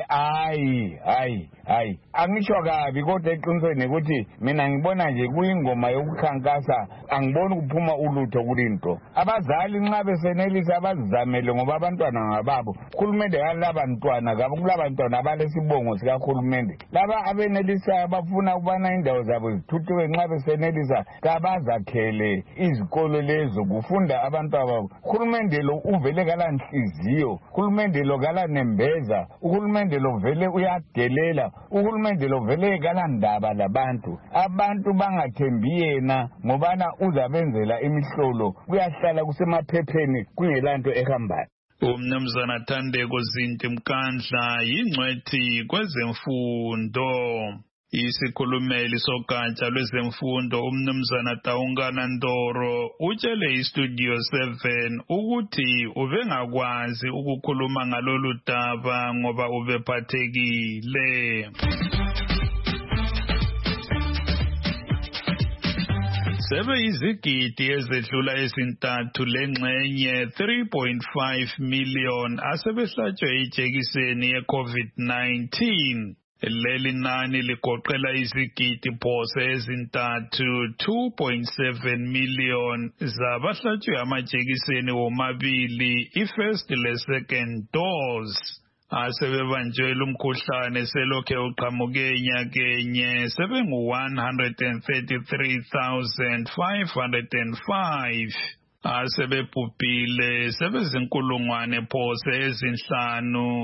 hayi angisho kabi kodwa eqinisweni ukuthi mina ngibona nje kuyingoma yokukhankasa angiboni kuphuma ulutho kulinto. Abazali nxa besenelisa abazizamele ngoba abantwana ngababo. Uhulumende kalaba ntwana ngabo kulabantwana abalesibongo sikaHulumende. Laba abenelisa abafuna ukubana indawo zabo zithuthuke nxa besenelisa kabazakhele izikolo lezo kufunda abantwana babo. Uhulumende lo uvele kala nhliziyo. Uhulumende lo kala nembeza. Uhulumende lo vele uyadelela. Uhulumende lo vele kala ndaba labantu. Abantu bangathembi yena ngobana uzabenzela imihlolo kuyahlala kusemaphepheni kungelanto ehambayo. Umnumzana Thandeko Zinti Mkandla yingcwethi kwezemfundo. Isikhulumeli sogatsha lwezemfundo umnumzana Taungana Ndoro utshele iStudio 7 ukuthi ubengakwazi ukukhuluma ngalolu daba ngoba ubephathekile. Sebe izigidi ezedlula ezintathu lengxenye 3.5 million asebehlatshwe ijekiseni ye-COVID-19. Leli nani ligoqela izigidi phose ezintathu 2.7 million zabahlatshwe amajekiseni womabili i-first le-second dose. Asebebanjwe lumkhuhlane selokhe uqhamuke nyakenye sebengu-133,505. Asebebhubhile sebezinkulungwane phose ezinhlanu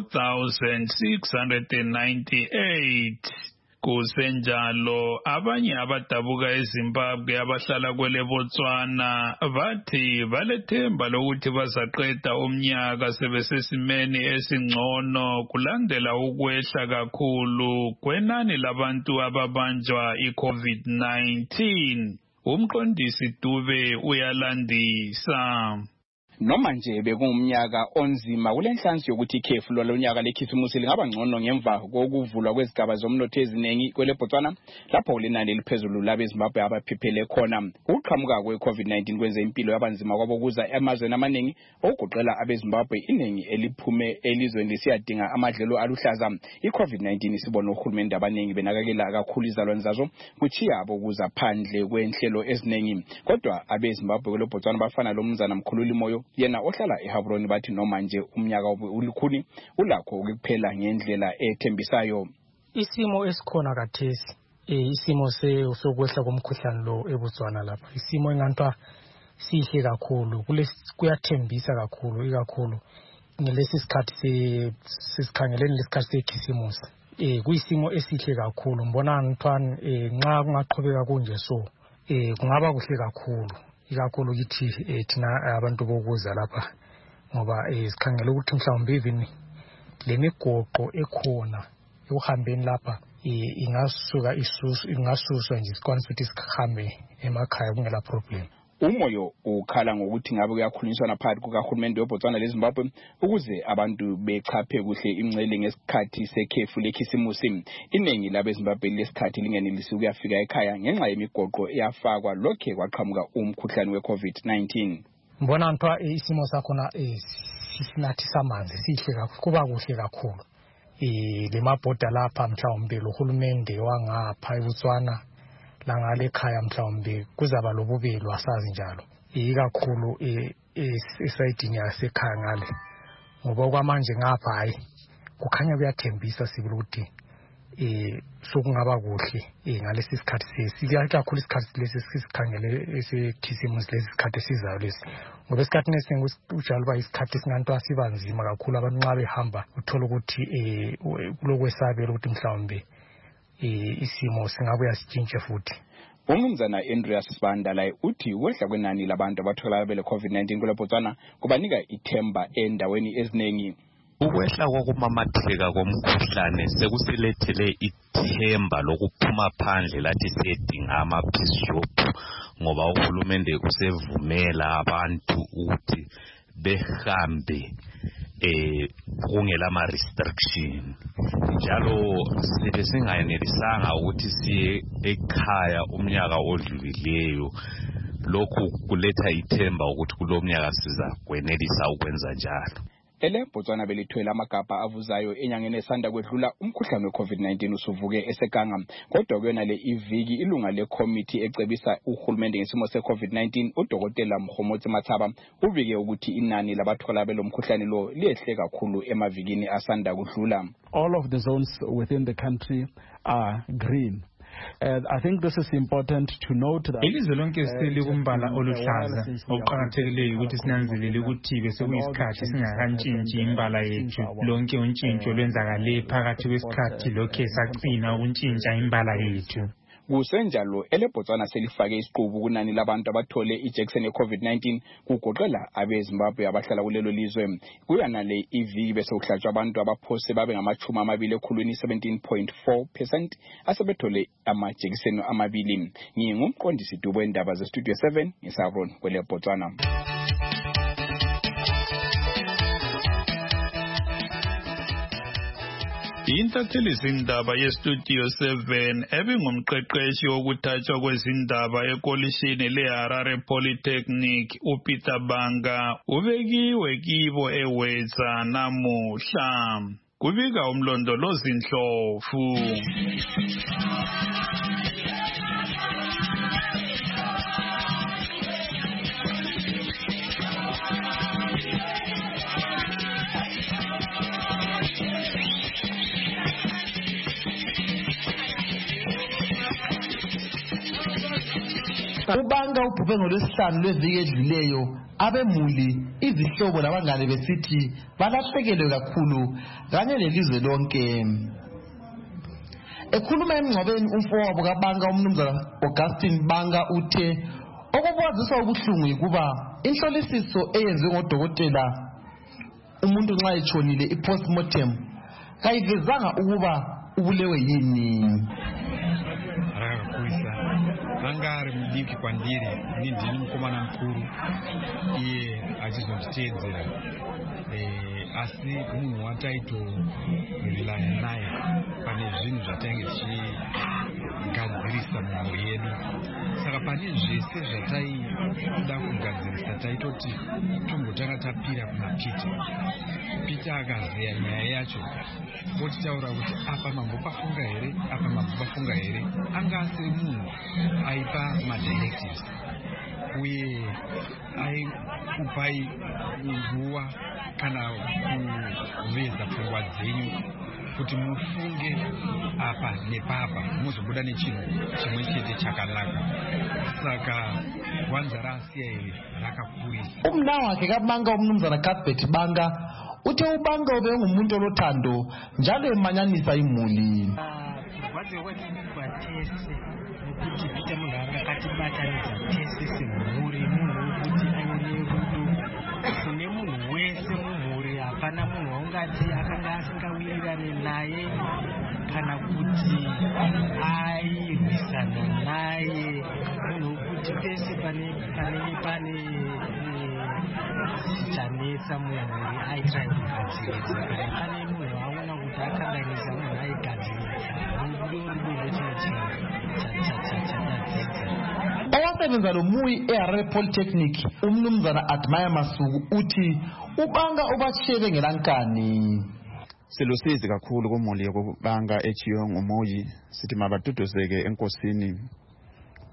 4,698. Kusenjalo abanye abadabuka eZimbabwe abahlala kwele Botswana bathi balethemba lokuthi bazaqeda umnyaka sebesesimeni esingcono kulandela ukwehla kakhulu kwenani labantu ababanjwa i-COVID-19. Umqondisi Dube uyalandisa. Noma nje bekungumnyaka onzima kulenhlansi yokuthi ikhefu lonyaka lekhisimusi lingaba ngcono ngemva kokuvulwa kwezigaba zomnotho eziningi kwele Botswana lapho kulenani eliphezulu labeZimbabwe abaphephele khona. Ukuqhamuka kwe-COVID-19 kwenze impilo yabanzima kwabokuza emazweni amaningi okugoqela abeZimbabwe iningi eliphume elizweni lisiyadinga amadlelo aluhlaza. I-COVID-19 isibona uhulumende abaningi benakekela kakhulu izalwane zazo kuchiya abokuza phandle kwenhlelo eziningi. Kodwa abeZimbabwe kwele Botswana bafana lomnumzana Mkhululi Moyo yena ohlala eHabroni bathi noma nje umnyaka ulikhuni ulakho ukuphela ngendlela ethembisayo. Isimo esikhona kathesi isimo sokwehla komkhuhlane lo eBotswana lapha isimo engantwa sihle kakhulu kuyathembisa kakhulu ikakhulu ngelesi sikhathi sesikhangeleni lesikhathi sekhisimusi. Kuyisimo esihle kakhulu mbona ngithwani nxa kungaqhubeka kunje so kungaba kuhle kakhulu ikakhulu kithi thina abantu bokuza lapha ngoba sikhangela ukuthi mhlawumbe even lemigoqo ekhona ekuhambeni lapha ingasuswa nje sikwanisa ukuthi sihambe emakhaya kungela problem. Umoyo ukhala ngokuthi ngabe kuyakhulunyiswana phakathi kukaHulumende weBotswana leZimbabwe ukuze abantu bechaphe kuhle imncele ngesikhathi sekhefu lekhisimusi. Iningi labeZimbabwe lesikhathi lingenelisi ukuyafika ekhaya ngenxa yemigoqo eyafakwa lokhe kwaqhamuka umkhuhlane we-COVID-19. Mbona ntwa isimo sakhona sisinathi samanzi sihle kakhulu kuba kuhle kakhulu. Lemabhoda lapha mhlawumbelohulumende wangapha eBotswana langale ekhaya mhlawumbe kuzaba lobubelo asazi njalo ikakhulu esayidini yasekhaya ngale ngoba kwamanje ngapha hayi kukhanya kuyathembisa sibili ukuthi sokungaba kuhle ngalesi sikhathi sikakhulu isikhathi lesi sisikhangele esekhisimusi lesi sikhathi esizayo lesi ngoba esikhathini esinengi ujalo ba isikhathi esinganto asibanzima kakhulu abantu nxa behamba uthola ukuthi kulokwesabela ukuthi mhlawumbe isimo singabuya sitshintshe futhi. Umnumzana Andreas Sibandala uthi ukwehla kwenani labantu abatholakala bele COVID-19 kule Botswana kubanika ithemba endaweni eziningi. Ukwehla kokumamatheka komkhuhlane sekusilethele ithemba lokuphuma phandle lathi setting ama-bishop ngoba uhulumende usevumela abantu ukuthi behambe kungela ama-restriction njalo sibe singayenelisanga ukuthi siye ekhaya umnyaka odlulileyo. Lokhu kuletha ithemba ukuthi kulo mnyaka siza kwenelisa ukwenza njalo. Ele Botswana belithwele amagabha avuzayo enyangeni esanda kwedlula umkhuhlane we-COVID-19 usuvuke esekanga. Kodwa kuyona le iviki ilunga le-committee ecebisa uhulumende ngesimo se-COVID-19 uDokotela Mkhomotsi Mathaba ubike ukuthi inani labathola belo mkhuhlane lo liyehle kakhulu emavikini asanda kudlula. All of the zones within the country are green. I think this is important to note that ilizwe lonke selikumbala oluhlaza. Okuqakathekileyo ukuthi sinanzelele ukuthi besekuyisikhathi singakantshintshi imbala yethu. Lonke untshintsho lwenzakale phakathi kwesikhathi lokhe sacina ukuntshintsha imbala yethu. Kusenjalo ele Botswana selifake isiqubu kunani labantu abathole ijekiseni ye-COVID-19 kugoqela abeZimbabwe abahlala kulelo lizwe. Kuyana le iviki bese kuhlatshwa abantu abaphose babe ngamachumi amabili ekhulwini 17.4% asebethole amajekiseni amabili. Ngingumqondisi Dubo endaba ze-Studio 7 ngisavron kwele Botswana. Intatheli zindaba yeStudio 7 ebingumqeqeshi wokuthathwa kwezindaba ekolishini leHarare Polytechnic uPeter Banga ubekiwe kibo eWeza namuhla. Kubika umlondolozi Ndlovu. Ubanga ubhubhe ngolwesihlanu lweviki edluleyo abemuli izihlobo labangane besithi balahlekelwe kakhulu kanye lelizwe lonke. Ekhuluma emngcwabeni umfowabo kaBanga umnumzana Augustine Banga uthe okukwaziswa ubuhlungu yikuba inhlolisiso eyenziwe ngodokotela umuntu nxa etshonile i-postmortem kayivezanga ukuba ubulewe yini. Angari mdiki kwandiri ndini mkomana mkuru iye achizonditeedzera asi munhu wataito rilaya naye pane zvinhu zvatainge tichigadzirisa mumhuri yedu. Saka pane zvese zvataida kugadzirisa taitoti tombotanga tapira kuna Peter akazeya nyaya yacho otitaura kuti apa mambopafunga here apa mambopafunga here. Anga asiri munhu aipa madirectives uye aikupai nguva kana kuveza pfungwa dzenyu kuti mufunge apa nepapa muzobuda nechinhu chimwe chete chakanaka. Saka gwanza raasiya iri rakakurisa. Umnawo wake kaBanga umnumzana Cuthbert Banga uthe uBanga ube ngumuntu olothando njalo emanyanisa imuli. Kuti Peter munhu akatibatanidza tese semhuri, munhu wekuti aine rudo kune munhu wese mumhuri. Hapana munhu waungati akanga asingawirirane naye kana kuti airwisana naye. Munhu wekuti pese pane chichanetsa mumhuri aitrai kugadziridza. Kana pane munhu aona kuti akanganisa munhu aigadziridza. Rudo ndochinhu owasebenza lomuyi eHarare Polytechnic umnumzana Admire Masuku uthi uBanga ubashiyeke ngelankani. Silusizi kakhulu kumuli yokuBanga echiyong umoyi sithi mabatuduzeke enkosini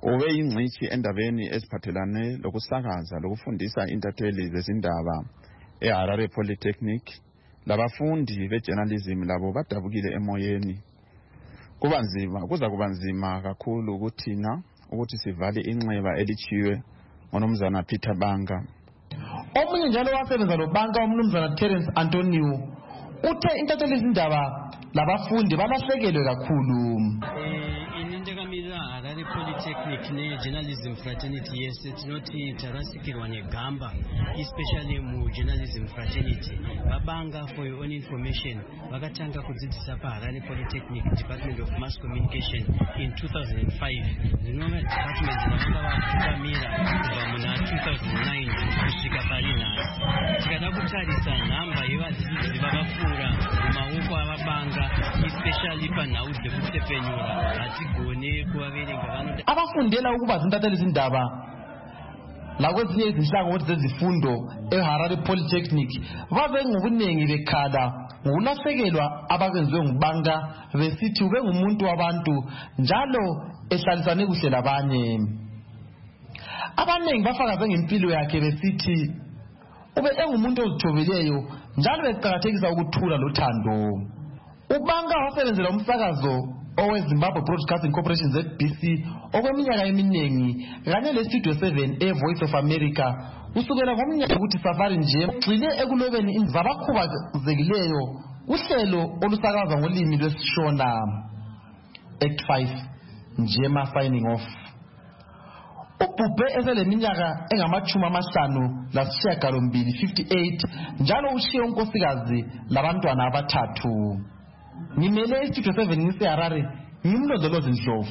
ube yingcitshi endabeni eziphathelane lokusakaza lokufundisa intatheli zezindaba eHarare Polytechnic. Labafundi bejournalism labo badabukile emoyeni. Kuza kuba nzima kakhulu ukuthina ukuthi sivale inxeba elichiwe ngoMnumzana Peter Banga. Omunye njalo wasebenza noBanga uMnumzana Terence Antonio uthe intatheli zezindaba labafundi balahlekelwe kakhulu. Harare Polytechnic ne-journalism fraternity tinoti tarasikirwa negamba, especially mu-journalism fraternity. Babanga, for your own information, vakatanga kudzidzisa paHarare Polytechnic Department of Mass Communication in 2005. Zinova department ravanga vakutamira kubva muna 2009 kusvika pari nhasi. Tikada kutarisa nhamba yevadzidzisi vakapfuura mumaoko avabanga, especially panhau dzekutepenyura, hatigone kuvaverenga. Abafundela ukuba zintatheli zindaba lakwezinye izinhlangothi zezifundo eHarare Polytechnic babe ngobunengi bekhala ngokulahlekelwa abakwenziwe nguBanga besithi ube ngumuntu wabantu njalo ehlalisane kuhle labanye. Abanengi bafakaze ngempilo yakhe besithi ube engumuntu ozithobeleyo njalo beqhakathekisa ukuthula lothando. uBanga wasebenzela umsakazo oweZimbabwe Broadcasting Corporation ZBC okweminyaka eminingi kanye leStudio 7 eVoice of America usukela ngomnyaka ukuthi safari nje ugxile ekulobeni indaba abakhubazekileyo uhlelo olusakaza ngolimi lwesiShona. Act 5 Njema signing off. Ubhubhe eseleminyaka engama-58 njalo ushiye unkosikazi labantwana abathathu. Ngimele iStudio 7 ngiseHarare, ngimlondolozi Ndlovu.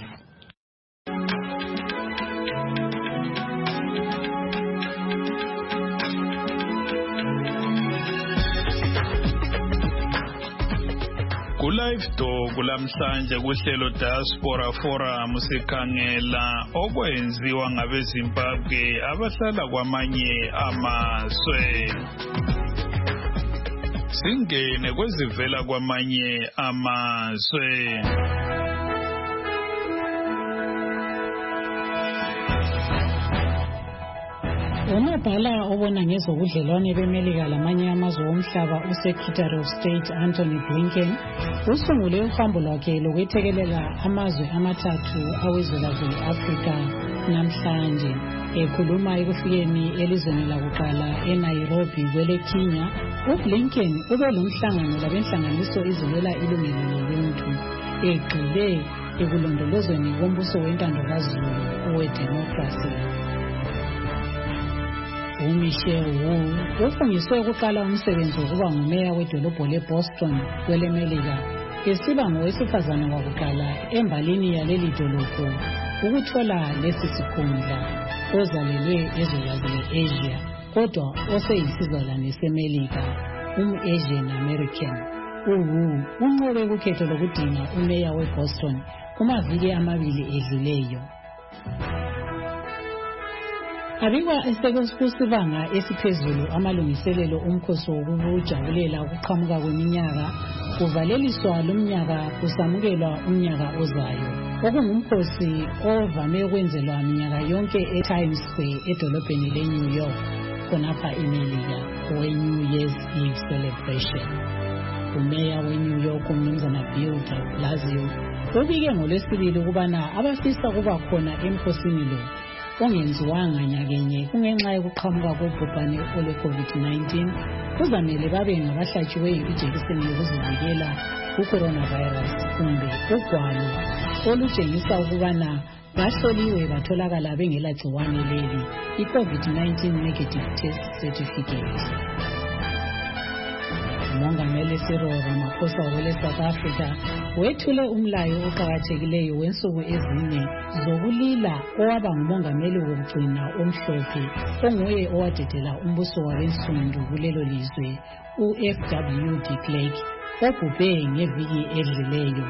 Ku-Live Talk lamhlanje kuhlelo Diaspora Forum sikhangela okwenziwa ngabeZimbabwe abahlala kwamanye amazwe. Singene kwezivela kwamanye amazwe. Umabhala obona ngezobudlelwane beMelika lamanye amazwe omhlaba uSecretary of State Anthony Blinken usungule uhambo lwakhe lokwethekelela amazwe amathathu awezwekazi le-Afrika namhlanje. Ekhuluma ekufikeni elizweni lakuqala eNairobi kweleKenya, uBlinken ube lomhlangano labenhlanganiso izilwela ilungelo loluntu egxile ekulondolozweni kombuso wentandokazulu owedemokhrasi. uMichelle Wu ufungiswe ukuqala umsebenzi wokuba ngumeya wedolobho leBoston kweleMelika esiba ngowesifazane wakuqala embalini yaleli dolobho ukuthola lesi sikhundla ozalelwe ezwekazi le-Asia kodwa oseyisizalwane seMelika, Asian American. Wu unqobe ukhetho lokudinga umeya weBoston kumaviki amabili edluleyo. Abikwa esekusibanga esiphezulu amalungiselelo umkhosi wokujabulela ukuqhamuka kweminyaka kuvaleliswa lomnyaka kusamukelwa umnyaka ozayo. Okungumkhosi ovame ukwenzelwa minyaka yonke eTimes Square edolobheni leNew York khonapha eMelika we-New Year's Eve celebration. Umeya weNew York uMnumzana Bill de Blasio ubike ngolwesibili ukubana abafisa kuba khona emkhosini lo ongenziwanga nyakenye kungenxa yokuqhamuka kobhubhane olwe-COVID-19 kuzamele babe ngabahlatshiweyo ijekiseni yokuzivikela ku-coronavirus kumbe ugwalo olutshengisa ukubana bahloliwe batholakala bengelagciwane leli i-COVID-19 negative test certificate. uMongameli Cyril Ramaphosa wele-South Africa wethule umlayo oqakathekileyo wensuku ezine zokulila owaba ngumongameli wokugcina omhlophe onguye owadedela umbuso wabensundu kulelo lizwe u-F.W. de Klerk obhubhe ngeviki edluleyo.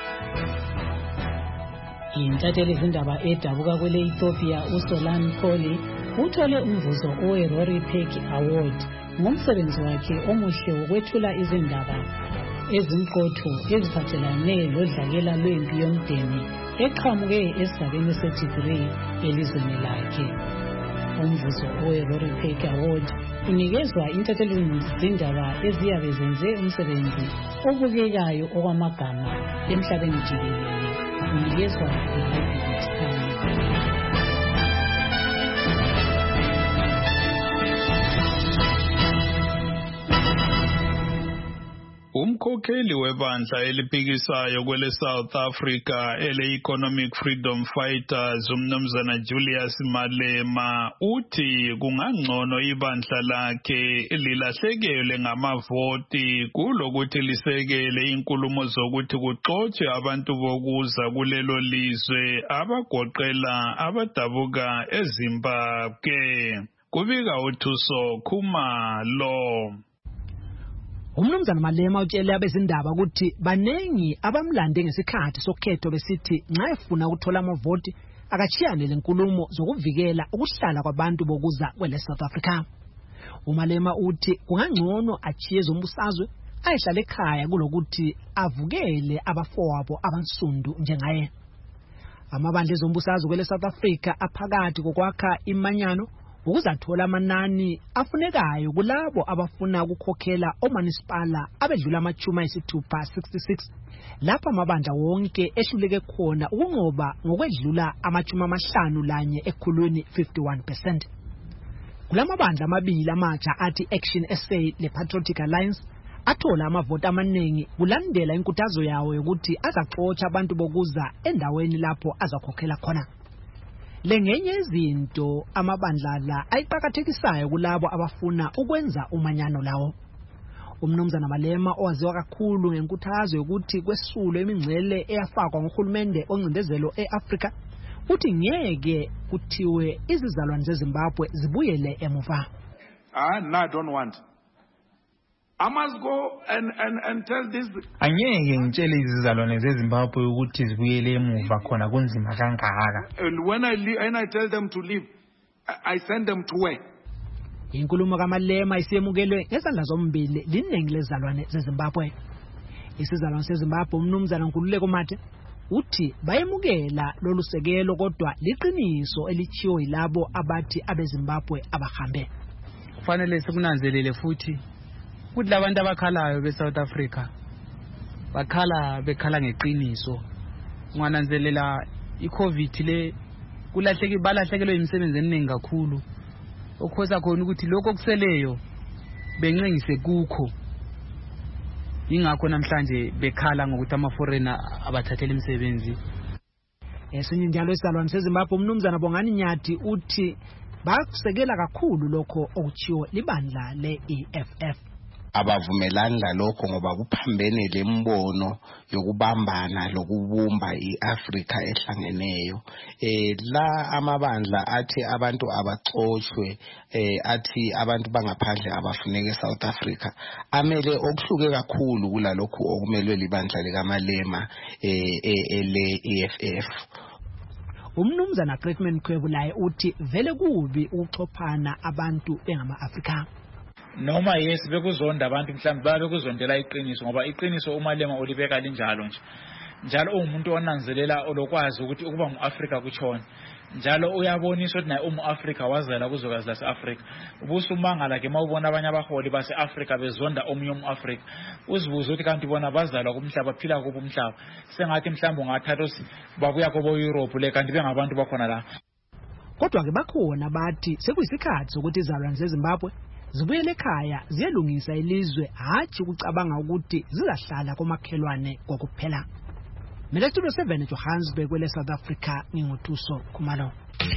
Intatheli zindaba edabuka kwele-Ethiopia uSolan Kholi uthole umvuzo owe-Rory Peck Award ngomsebenzi wakhe omuhle wokwethula izindaba ezimqotho eziphathelane lodlakela lwempi yomdeni eqhamuke esigabeni se-3 elizweni lakhe. Umvuzo we-Rory Peck Award unikezwa intathelweni zindaba eziyabe zenze umsebenzi obukekayo okwamagama emhlabeni jikelele, unikezwa i-David Stern. Umkhokheli webandla eliphikisayo kwele South Africa ele-Economic Freedom Fighters umnumzana Julius Malema uthi kungangcono ibandla lakhe lilahlekelwe ngamavoti kulokuthi lisekele inkulumo zokuthi kuxotshwe abantu bokuza kulelo lizwe abagoqela abadabuka eZimbabwe. Kubika uThuso Khumalo. Umnumzana Malema utshele abezindaba ukuthi banengi abamlande ngesikhathi sokhetho besithi nxa efuna ukuthola amavoti akachiyane lenkulumo zokuvikela ukuhlala kwabantu bokuza kwele South Africa. uMalema uthi kungangcono achiye zombusazwe ayihlale ekhaya kulokuthi avukele abafowabo abansundu njengaye. Amabandla ezombusazwe kwele South Africa aphakathi kokwakha imanyano ukuzathola amanani afunekayo kulabo abafuna ukukhokhela omunicipala abedlula amachuma ayisithupha 66 lapha amabandla wonke ehluleke khona ukunqoba ngokwedlula amachuma amahlanu lanye ekhulwini 51%. Kulamabandla amabili amatsha athi Action SA le-Patriotic Alliance athola amavoti amaningi kulandela inkuthazo yawo yokuthi azaxotsha abantu bokuza endaweni lapho azakhokhela khona. Lengenye izinto amabandla la ayiqhakathekisayo kulabo abafuna ukwenza umanyano lawo. Umnumzana Malema owaziwa kakhulu ngenkuthazo yokuthi kwesulwe imingcele eyafakwa ngohulumende oncindezelo eAfrika uthi ngeke kuthiwe izizalwane zeZimbabwe zibuyele emuva. No, I don't want. I must go and tell this. Angeke ngitshele izizalwane zeZimbabwe ukuthi zibuyele emuva khona kunzima kangaka. And when I tell them to leave, I send them to where? Inkulumo kaMalema isiyemukelwe ngezandla zombili liningi lezizalwane zeZimbabwe. Isizalwane seZimbabwe umnumzana Nkululeko Mathe uthi bayemukela lolu sekelo kodwa liqiniso elichiyo yilabo abathi abeZimbabwe abahambe. Kufanele sikunanzelele futhi ukuthi labantu abakhalayo beSouth Africa bekhala ngeqiniso. Ungananzelela iCovid le balahlekelwe imisebenzi eminingi kakhulu. Okhoza khona ukuthi lokho kuseleyo bencengise kukho. Ingakho namhlanje bekhala ngokuthi ama-foreigner abathathele imisebenzi. Esinye njalo isizalwane seZimbabwe umnumzana Bongani Nyathi uthi bakusekela kakhulu lokho okuchiwo libandla le-EFF. Abavumelani lalokho ngoba kuphambene lembono yokubambana lokubumba iAfrika ehlangeneyo. La amabandla athi abantu abaxoshwe athi abantu bangaphandle abafuneke eSouth Africa amele okuhluke kakhulu kulalokho okumelwe libandla likaMalema ele-EFF. Umnumzana Greatman Khwebulaye uthi vele kubi ukuxophana abantu bengama-Afrika. Noma yes bekuzonda abantu mhlawumbe babekuzondela iqiniso ngoba iqiniso uMalema olibeka linjalo nje. Njalo umuntu onanzelela olokwazi ukuthi ukuba umu-Afrika kuchona. Njalo uyabonisa ukuthi naye umu-Afrika wazela kuzokazi lase-Afrika. Ubusumangala ke mawubona abanye abaholi base-Afrika bezonda omunye umu-Afrika. Uzibuza ukuthi kanti bona bazalwa kumhlaba phila kubo umhlaba. Sengathi mhlawumbe ungathatha babuya kobo Europe le kanti bengabantu bakhona la. Kodwa ke bakhona bathi sekuyisikhathi sokuthi izalwane zeZimbabwe zibuyele ekhaya ziyelungisa ilizwe hathi ukucabanga ukuthi zizahlala komakhelwane kokuphela. Mina Studio 7 Johannesburg kwele South Africa nginguthuso Khumalo.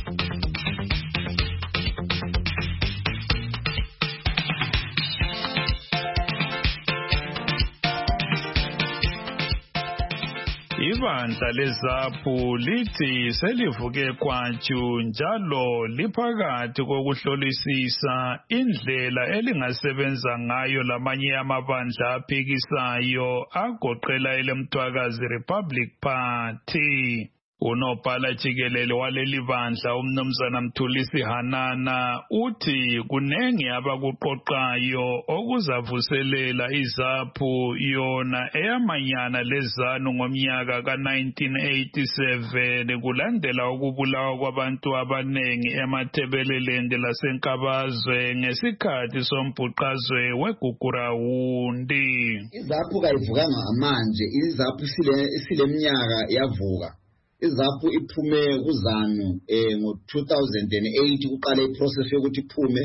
Ibandla leZAPU lithi selivuke kwatshu njalo liphakathi kokuhlolisisa indlela elingasebenza ngayo lamanye amabandla aphikisayo agoqela eleMthwakazi Republic Party. Unobhala jikelele waleli bandla umnumzana Mthulisi Hanana uthi kunengi abakuqoqayo okuzavuselela izaphu yona eyamanyana lezanu ngomnyaka ka-1987 kulandela ukubulawa kwabantu abanengi emathebeleland lasenkabazwe ngesikhathi sombhuqazwe weGugurawundi. Izaphu kayivukanga manje, izaphu isileminyaka yavuka. Izaphu iphume kuzanu ngo-2008 kuqala iprocess yokuthi iphume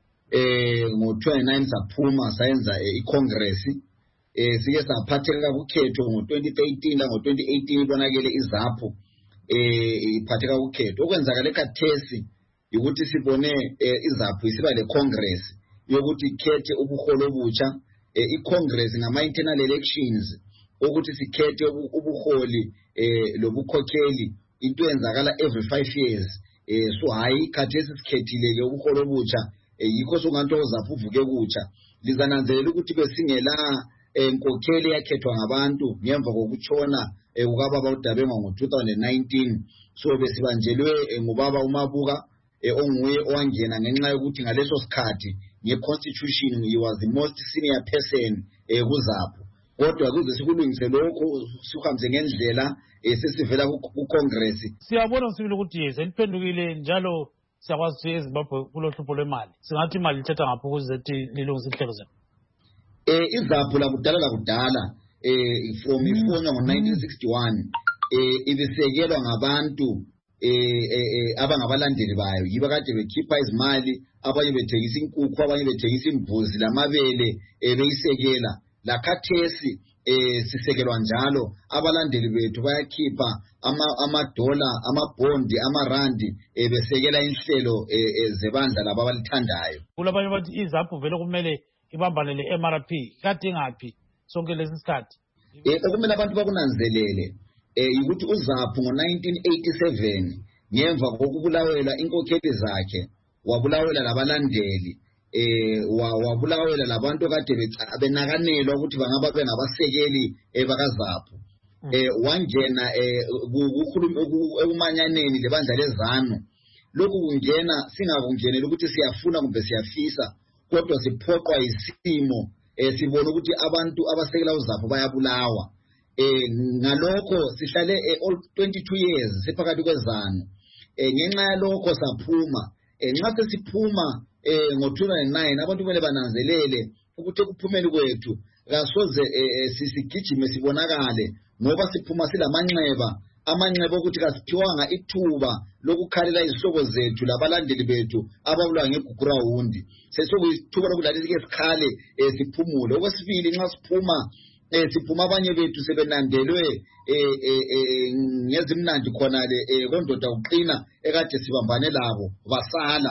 ngo-29 saphuma sayenza iCongress sike saphatheka kukhetho ngo-2013 ngo-2018 ibonakele izaphu iphatheka kukhetho. Okwenzakala ekathesi ukuthi sibone izaphu isiba leCongress yokuthi ikhethe ubuholo obutsha, iCongress ngama-internal elections ukuthi sikhethe ubuholi lobukhokheli into yenzakala every 5 years. So hayi khathesi sikhethile-ke ubuholo obutsha, yikho songanto zaphu uvuke kutsha. Lizananzelela ukuthi besingela enkokheli yakhethwa ngabantu ngemva kokutshona ukababa uDabenga ngo-2019. So besibanjelwe ngubaba uMabuka onguye owangena ngenxa yokuthi ngaleso sikhathi nge-constitution he was the most senior person kuzaphu. Kodwa kuze sikulungise lokho sihambe ngendlela sesivela ku-Congress. Siyabona sibili ukuthi yeze liphendukile njalo siyakwazi ukuthi eZimbabwe kulohlupho lwemali. Singathi imali lithetha ngapho ukuze lilungise inhlelo zenu. Izaphu lakudala from ifonywa ngo-1961 ibisekelwa ngabantu abangabalandeli bayo, yibo kade bekhipha izimali, abanye bethengisa inkukhu, abanye bethengisa imbuzi lamabele beyisekela. Lakhathesi sisekelwa njalo, abalandeli bethu bayakhipha amadola, amabhondi, amarandi besekela inhlelo zebandla laba abalithandayo. Kulabanye bathi izaphu vele kumele ibambane le-MRP, kade ingaphi sonke lesi sikhathi? Okumele abantu bakunanzelele ukuthi uZaphu ngo-1987 ngemva kokubulawela inkokheli zakhe wabulawela labalandeli wabulawela labantu kade benakanelwa ukuthi bangaba bengabasekeli bakaZaphu. Wangena ekumanyaneni lebandla lezanu. Lokhu kungena singakungenela ukuthi siyafuna kumbe siyafisa, kodwa siphoqwa isimo sibona ukuthi abantu abasekela uZaphu bayabulawa. Ngalokho sihlale 22 years siphakathi kwezanu. Ngenxa yalokho saphuma. Nxa sesiphuma ngo-2009 abantu kumele bananzelele ukuthi ekuphumeni kwethu kasoze sisigijime sibonakale ngoba siphuma amanxeba ukuthi kasiphiwanga ithuba lokukhalela izihlobo zethu labalandeli bethu ababulawa ngeGugurawundi. Sesokuyithuba lokudlala isike sikhale siphumule. Okwesibili nxa siphuma abanye bethu sebenandelwe ngezimnandi khonale kondoda uqina ekade sibambane labo basala.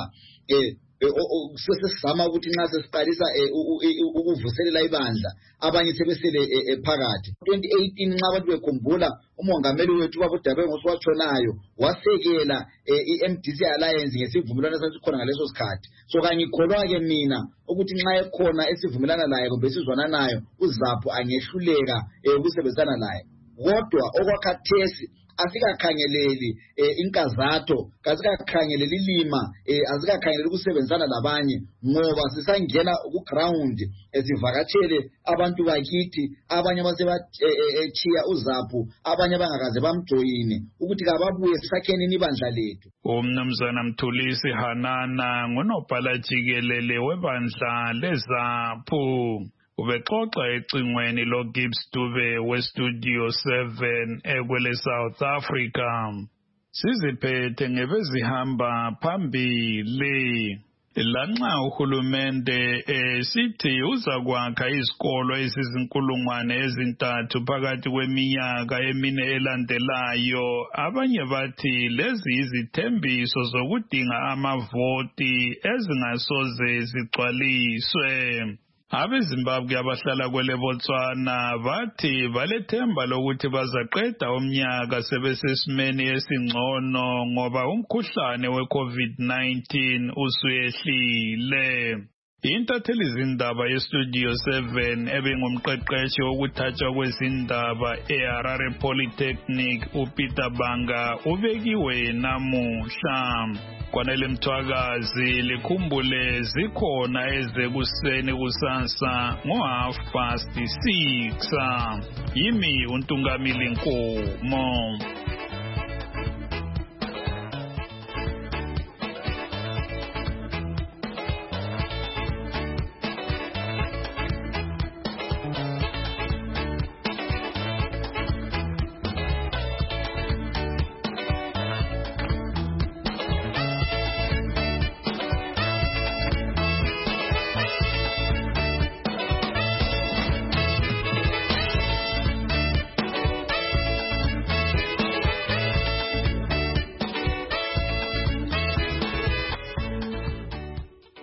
Sesizama ukuthi nxa sesiqalisa ukuvuselela ibandla abanye sebesele phakathi. 2018 nxa abantu bekhumbula umongameli wethu ubaba uDabenga oswatshonayo wasekela i-MDC Alliance ngesivumelwano esasikhona ngaleso sikhathi. So kangikholwa-ke mina ukuthi nxa ekhona esivumelana naye kumbe sizwana nayo uZaphu angehluleka ukusebenzisana naye. Kodwa okwakhathesi asikakhangeleli inkazatho, kasikakhangeleli lima, asikakhangeleli ukusebenzana labanye ngoba sisangena ku-ground sivakatshele abantu bakithi, abanye abasebatshiya uZaphu, abanye abangakaze bamjoyine ukuthi kababuye sisakheni ibandla lethu. Umnumzana Mthulisi Hanana ngunobhala jikelele webandla leZaphu. Ubexoxa ecingweni loGibbs Dube weStudio 7 ekwele South Africa. Siziphethe ngebezihamba phambili. Lanxa uhulumende sithi uzakwakha izikolo ezizinkulungwane ezintathu phakathi kweminyaka emine elandelayo, abanye bathi lezi izithembiso zokudinga amavoti ezingasoze zigcwaliswe. AbeZimbabwe abahlala kwele Botswana bathi balethemba lokuthi bazaqeda umnyaka sebesesimeni esingcono ngoba umkhuhlane we-COVID-19 usuyehlile. Intatheli zindaba yestudio 7 ebengumqeqeshi wokuthathwa kwezindaba eHarare Polytechnic uPeter Banga ubekiwe namuhla. Kwanele Mthwakazi likhumbule zikhona ezekuseni kusasa ngo6:30. Yimi uNtungamili Nkomo.